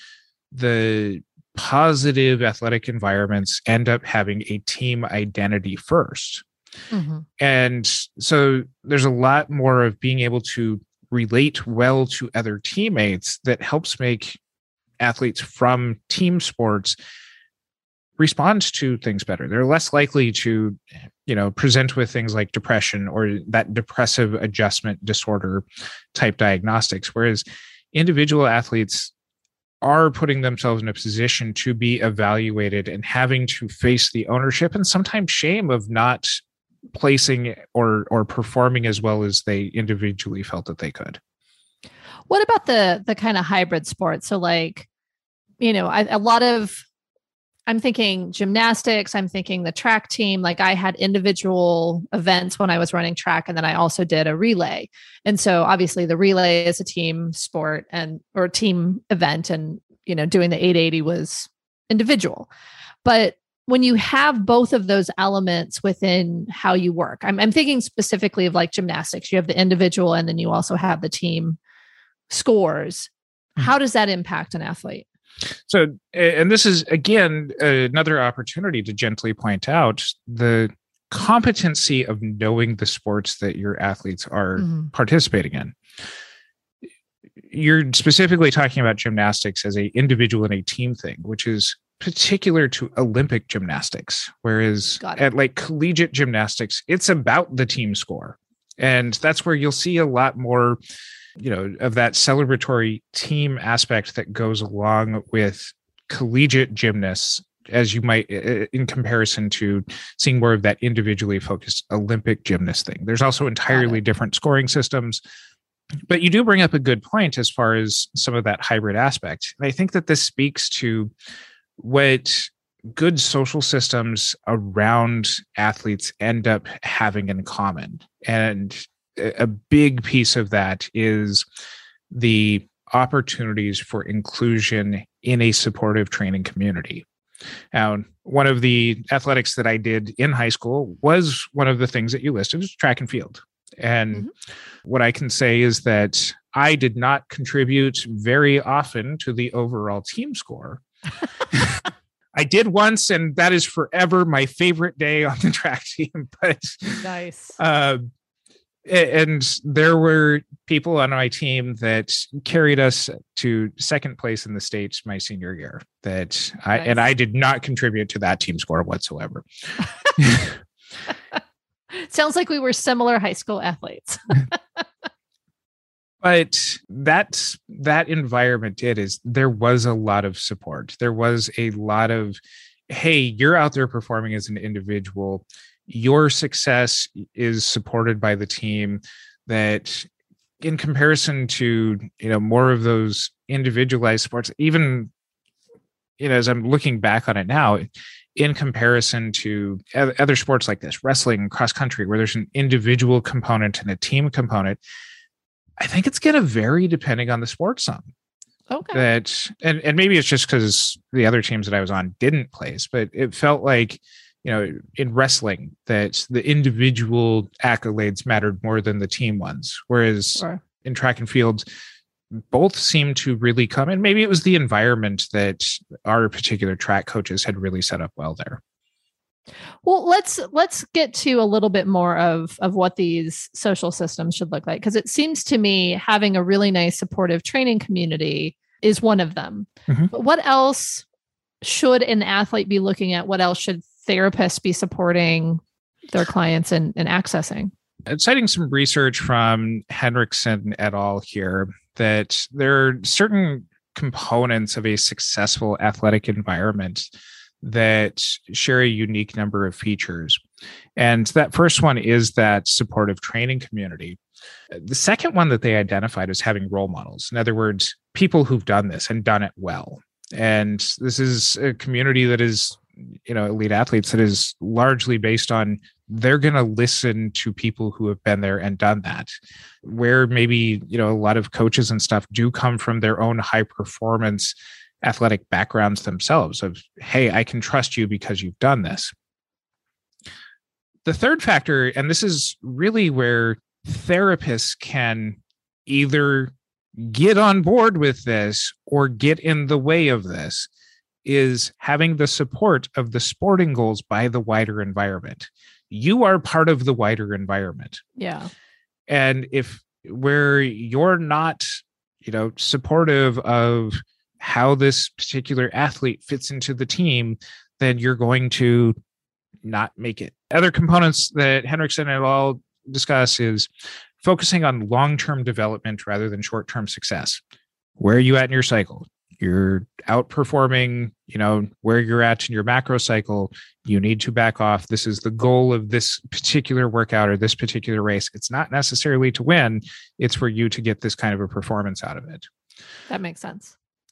the positive athletic environments end up having a team identity first. And so there's a lot more of being able to relate well to other teammates that helps make athletes from team sports respond to things better. They're less likely to, you know, present with things like depression or that depressive adjustment disorder type diagnostics, whereas individual athletes are putting themselves in a position to be evaluated and having to face the ownership and sometimes shame of not placing or performing as well as they individually felt that they could. What about the kind of hybrid sports? So, like, you know, a lot of I'm thinking gymnastics. I'm thinking the track team. Like I had individual events when I was running track, and then I also did a relay. And so obviously the relay is a team sport or a team event, and doing the 880 was individual. But when you have both of those elements within how you work, I'm thinking specifically of like gymnastics. You have the individual, and then you also have the team scores. How does that impact an athlete? So, and this is, again, another opportunity to gently point out the competency of knowing the sports that your athletes are participating in. You're specifically talking about gymnastics as an individual and a team thing, which is particular to Olympic gymnastics, whereas at like collegiate gymnastics, it's about the team score. And that's where you'll see a lot more of that celebratory team aspect that goes along with collegiate gymnasts, as you might in comparison to seeing more of that individually focused Olympic gymnast thing. There's also entirely different scoring systems, but you do bring up a good point as far as some of that hybrid aspect. And I think that this speaks to what good social systems around athletes end up having in common. And a big piece of that is the opportunities for inclusion in a supportive training community. Now, one of the athletics that I did in high school was one of the things that you listed, is track and field. And what I can say is that I did not contribute very often to the overall team score. I did once, and that is forever my favorite day on the track team. But nice. And there were people on my team that carried us to second place in the States my senior year. I did not contribute to that team score whatsoever. Sounds like we were similar high school athletes. But that environment there was a lot of support. There was a lot of, hey, you're out there performing as an individual. Your success is supported by the team. That in comparison to, more of those individualized sports, even, as I'm looking back on it now, in comparison to other sports like this, wrestling, cross country, where there's an individual component and a team component, I think it's going to vary depending on the sport some. Okay. And maybe it's just because the other teams that I was on didn't place, but it felt like, in wrestling, that the individual accolades mattered more than the team ones. Whereas in track and field, both seemed to really come in. Maybe it was the environment that our particular track coaches had really set up well there. Well, let's get to a little bit more of what these social systems should look like, because it seems to me having a really nice supportive training community is one of them. But what else should an athlete be looking at? What else should therapists be supporting their clients and accessing? Citing some research from Henriksen et al. Here, that there are certain components of a successful athletic environment that share a unique number of features. And that first one is that supportive training community. The second one that they identified is having role models. In other words, people who've done this and done it well. And this is a community that is, elite athletes, that is largely based on they're going to listen to people who have been there and done that, where maybe, a lot of coaches and stuff do come from their own high performance athletic backgrounds themselves of, hey, I can trust you because you've done this. The third factor, and this is really where therapists can either get on board with this or get in the way of this, is having the support of the sporting goals by the wider environment. You are part of the wider environment. Yeah. And if where you're not, supportive of how this particular athlete fits into the team, then you're going to not make it. Other components that Henriksen et al. Discuss is focusing on long-term development rather than short-term success. Where are you at in your cycle? You're outperforming, where you're at in your macro cycle. You need to back off. This is the goal of this particular workout or this particular race. It's not necessarily to win. It's for you to get this kind of a performance out of it. That makes sense.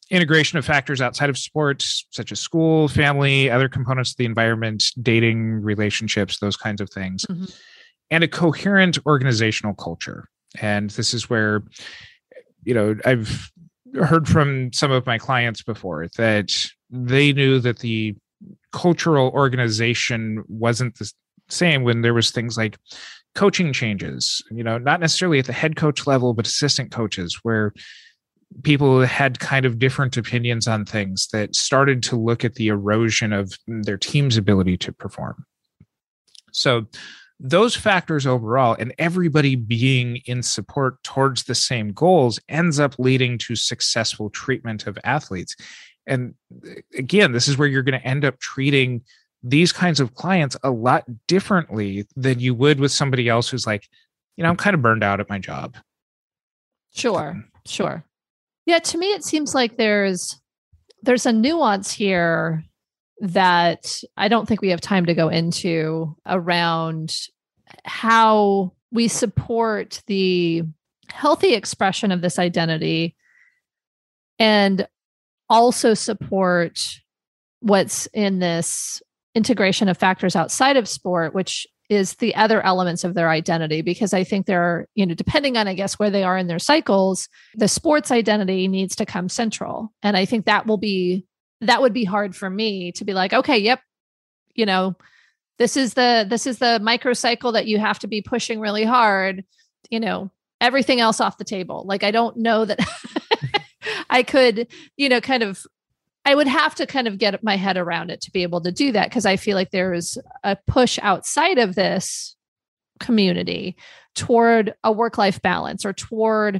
integration of factors outside of sports, such as school, family, other components of the environment, dating, relationships, those kinds of things, and a coherent organizational culture. And this is where, I've heard from some of my clients before that they knew that the cultural organization wasn't the same when there was things like coaching changes, not necessarily at the head coach level, but assistant coaches, where people had kind of different opinions on things that started to look at the erosion of their team's ability to perform. So those factors overall, and everybody being in support towards the same goals, ends up leading to successful treatment of athletes. And again, this is where you're going to end up treating these kinds of clients a lot differently than you would with somebody else who's like, I'm kind of burned out at my job. Sure. Yeah, to me, it seems like there's a nuance here that I don't think we have time to go into around how we support the healthy expression of this identity and also support what's in this integration of factors outside of sport, which is the other elements of their identity. Because I think they're, depending on, I guess, where they are in their cycles, the sports identity needs to come central. And I think that would be hard for me to be like, okay, yep, this is the microcycle that you have to be pushing really hard, everything else off the table. Like, I don't know that I could, I would have to kind of get my head around it to be able to do that. Cause I feel like there's a push outside of this community toward a work-life balance or toward,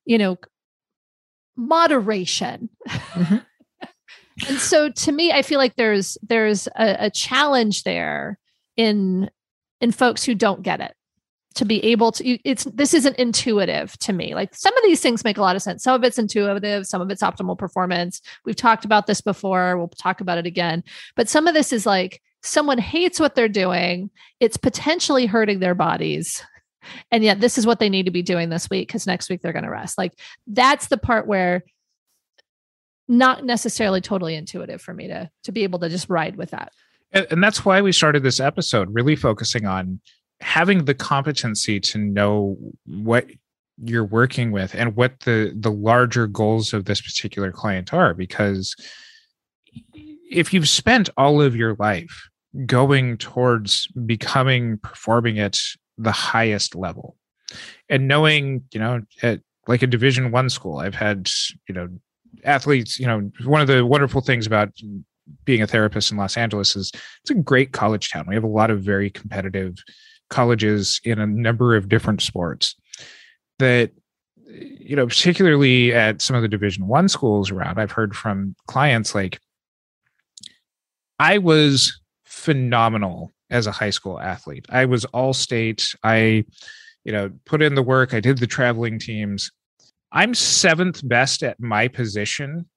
moderation. Mm-hmm. And so to me, I feel like there's a challenge there in folks who don't get it, to be able to, this isn't intuitive to me. Like, some of these things make a lot of sense. Some of it's intuitive, some of it's optimal performance. We've talked about this before. We'll talk about it again. But some of this is like, someone hates what they're doing. It's potentially hurting their bodies. And yet this is what they need to be doing this week, because next week they're going to rest. Like, that's the part where not necessarily totally intuitive for me to be able to just ride with that. And that's why we started this episode really focusing on having the competency to know what you're working with and what the larger goals of this particular client are. Because if you've spent all of your life going towards performing at the highest level and knowing, at like a Division I school, I've had, athletes, one of the wonderful things about being a therapist in Los Angeles is it's a great college town. We have a lot of very competitive colleges in a number of different sports that, particularly at some of the Division I schools around, I've heard from clients like, I was phenomenal as a high school athlete. I was all state. I, put in the work. I did the traveling teams. I'm 7th best at my position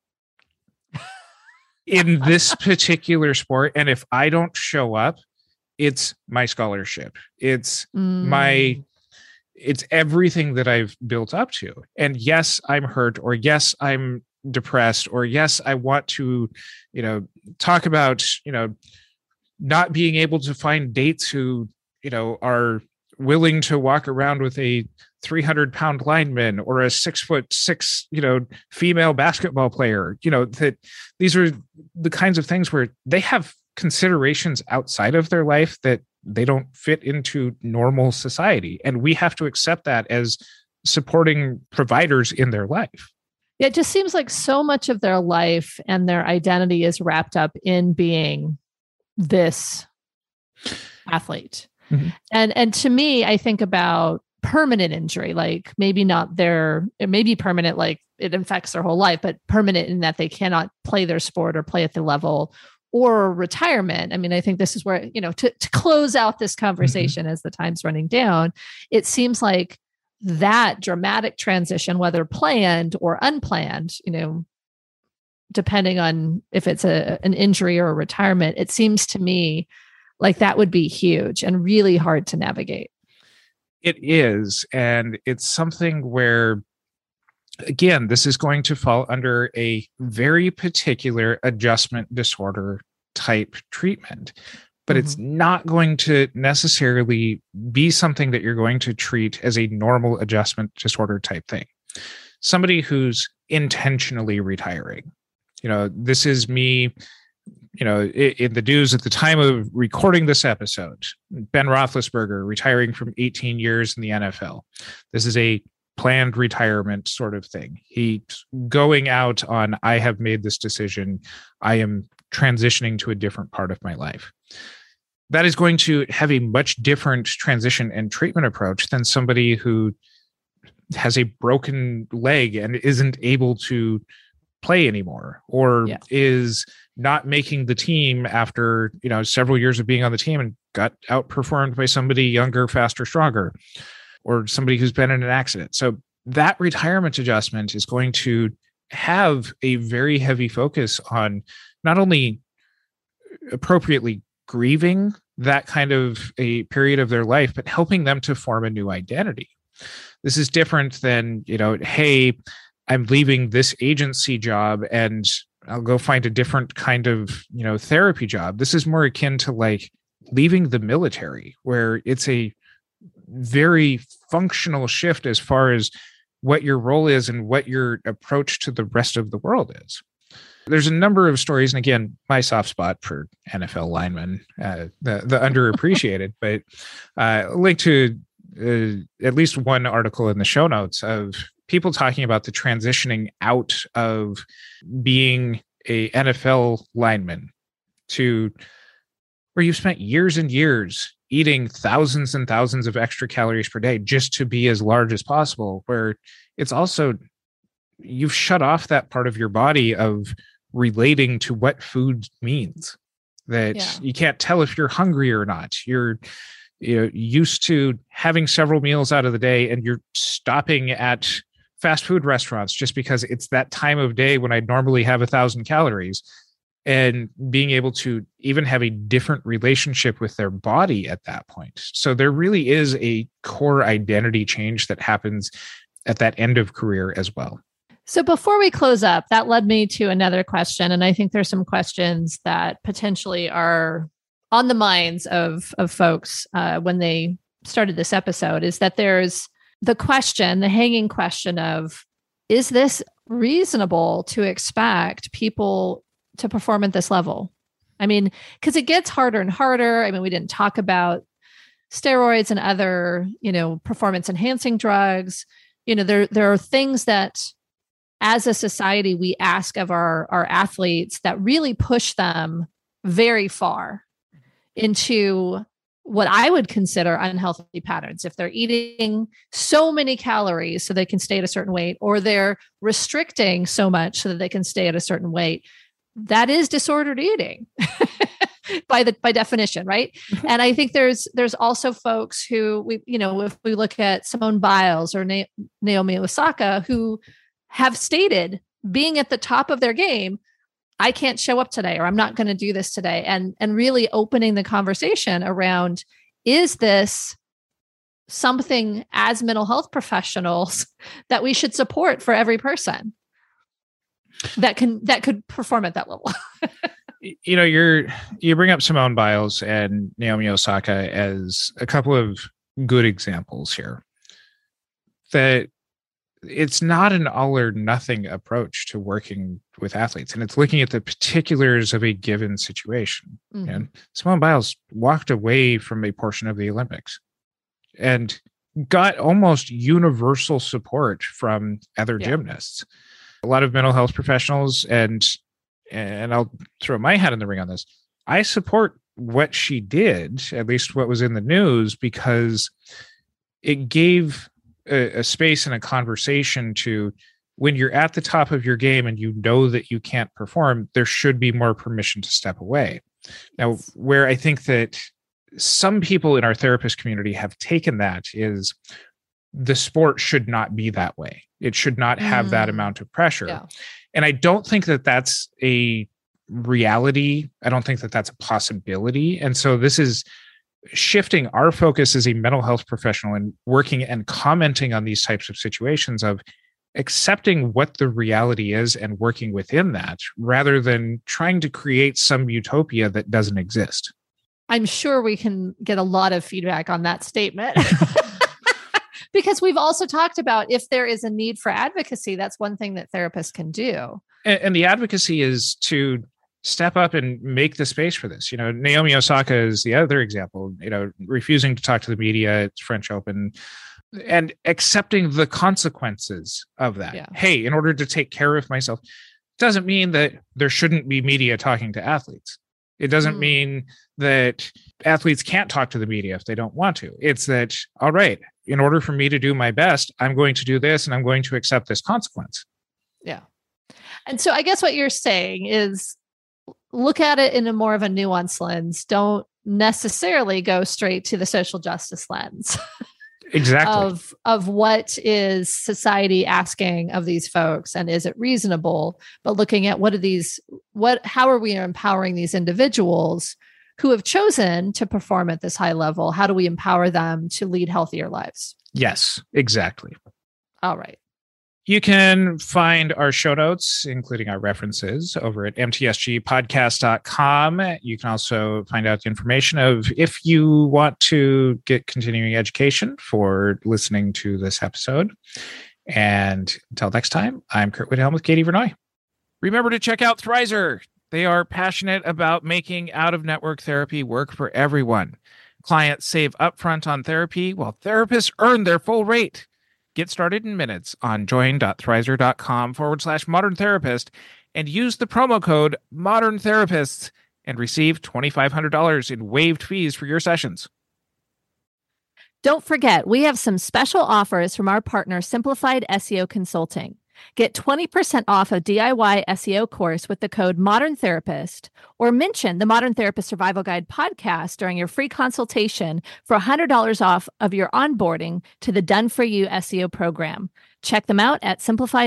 in this particular sport. And if I don't show up, it's my scholarship. It's it's everything that I've built up to. And yes, I'm hurt, or yes, I'm depressed, or yes, I want to, talk about, not being able to find dates who, are willing to walk around with a 300-pound lineman or a 6'6", female basketball player, that these are the kinds of things where they have considerations outside of their life that they don't fit into normal society. And we have to accept that as supporting providers in their life. Yeah, it just seems like so much of their life and their identity is wrapped up in being this athlete. Mm-hmm. And to me, I think about permanent injury, like maybe not it may be permanent, like it affects their whole life, but permanent in that they cannot play their sport or play at the level, or retirement. I mean, I think this is where, to close out this conversation as the time's running down, it seems like that dramatic transition, whether planned or unplanned, depending on if it's an injury or a retirement, it seems to me like that would be huge and really hard to navigate. It is. And it's something where again, this is going to fall under a very particular adjustment disorder type treatment, but it's not going to necessarily be something that you're going to treat as a normal adjustment disorder type thing. Somebody who's intentionally retiring, this is me, in the news at the time of recording this episode, Ben Roethlisberger retiring from 18 years in the NFL. This is a planned retirement sort of thing. He's going out on, I have made this decision. I am transitioning to a different part of my life. That is going to have a much different transition and treatment approach than somebody who has a broken leg and isn't able to play anymore, or is not making the team after, several years of being on the team and got outperformed by somebody younger, faster, stronger, or somebody who's been in an accident. So that retirement adjustment is going to have a very heavy focus on not only appropriately grieving that kind of a period of their life, but helping them to form a new identity. This is different than, hey, I'm leaving this agency job and I'll go find a different kind of, therapy job. This is more akin to like leaving the military, where it's a very functional shift as far as what your role is and what your approach to the rest of the world is. There's a number of stories, and again, my soft spot for NFL linemen, the underappreciated, but link to at least one article in the show notes of people talking about the transitioning out of being a NFL lineman to where you've spent years and years eating thousands and thousands of extra calories per day just to be as large as possible, where it's also, you've shut off that part of your body of relating to what food means, that you can't tell if you're hungry or not. You're used to having several meals out of the day, and you're stopping at fast food restaurants just because it's that time of day when I'd normally have 1,000 calories, and being able to even have a different relationship with their body at that point. So there really is a core identity change that happens at that end of career as well. So before we close up, that led me to another question. And I think there's some questions that potentially are on the minds of folks when they started this episode, is that there's the question, the hanging question of, is this reasonable to expect people to perform at this level? I mean, because it gets harder and harder. I mean, we didn't talk about steroids and other, performance enhancing drugs. There are things that as a society we ask of our athletes that really push them very far into what I would consider unhealthy patterns. If they're eating so many calories so they can stay at a certain weight, or they're restricting so much so that they can stay at a certain weight, that is disordered eating by definition, right? And I think there's also folks who if we look at Simone Biles or Naomi Osaka, who have stated, being at the top of their game, I can't show up today, or I'm not going to do this today. And really opening the conversation around, is this something as mental health professionals that we should support for every person that could perform at that level? You bring up Simone Biles and Naomi Osaka as a couple of good examples here, that it's not an all or nothing approach to working with athletes, and it's looking at the particulars of a given situation. Mm-hmm. And Simone Biles walked away from a portion of the Olympics and got almost universal support from other gymnasts. A lot of mental health professionals, and I'll throw my hat in the ring on this, I support what she did, at least what was in the news, because it gave a space and a conversation to, when you're at the top of your game and you know that you can't perform, there should be more permission to step away. Now, where I think that some people in our therapist community have taken that is, the sport should not be that way. It should not have that amount of pressure. Yeah. And I don't think that that's a reality. I don't think that that's a possibility. And so this is shifting our focus as a mental health professional and working and commenting on these types of situations of, accepting what the reality is and working within that rather than trying to create some utopia that doesn't exist. I'm sure we can get a lot of feedback on that statement. Because we've also talked about if there is a need for advocacy, that's one thing that therapists can do. And the advocacy is to step up and make the space for this. Naomi Osaka is the other example, refusing to talk to the media at French Open and accepting the consequences of that. Yeah. Hey, in order to take care of myself, doesn't mean that there shouldn't be media talking to athletes. It doesn't mean that athletes can't talk to the media if they don't want to. It's that, all right, in order for me to do my best, I'm going to do this and I'm going to accept this consequence. Yeah. And so I guess what you're saying is look at it in a more of a nuanced lens. Don't necessarily go straight to the social justice lens. Exactly. Of what is society asking of these folks and is it reasonable, but looking at how are we empowering these individuals who have chosen to perform at this high level? How do we empower them to lead healthier lives? Yes, exactly. All right. You can find our show notes, including our references, over at mtsgpodcast.com. You can also find out the information of if you want to get continuing education for listening to this episode. And until next time, I'm Kurt Whithelm with Katie Vernoy. Remember to check out Thrizer. They are passionate about making out-of-network therapy work for everyone. Clients save upfront on therapy while therapists earn their full rate. Get started in minutes on join.thrizer.com/modern therapist and use the promo code Modern Therapists and receive $2,500 in waived fees for your sessions. Don't forget, we have some special offers from our partner, Simplified SEO Consulting. Get 20% off a DIY SEO course with the code Modern Therapist, or mention the Modern Therapist Survival Guide podcast during your free consultation for $100 off of your onboarding to the Done For You SEO program. Check them out at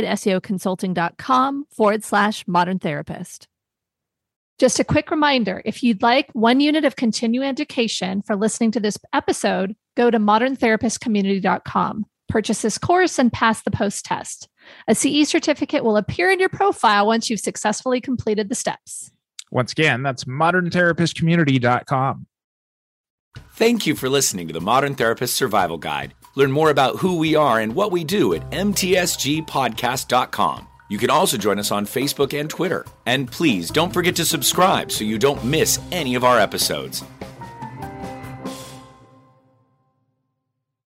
simplifiedseoconsulting.com/modern therapist. Just a quick reminder, if you'd like 1 unit of continuing education for listening to this episode, go to moderntherapistcommunity.com. Purchase this course and pass the post test. A CE certificate will appear in your profile once you've successfully completed the steps. Once again, that's moderntherapistcommunity.com. Thank you for listening to the Modern Therapist Survival Guide. Learn more about who we are and what we do at mtsgpodcast.com. You can also join us on Facebook and Twitter. And please don't forget to subscribe so you don't miss any of our episodes.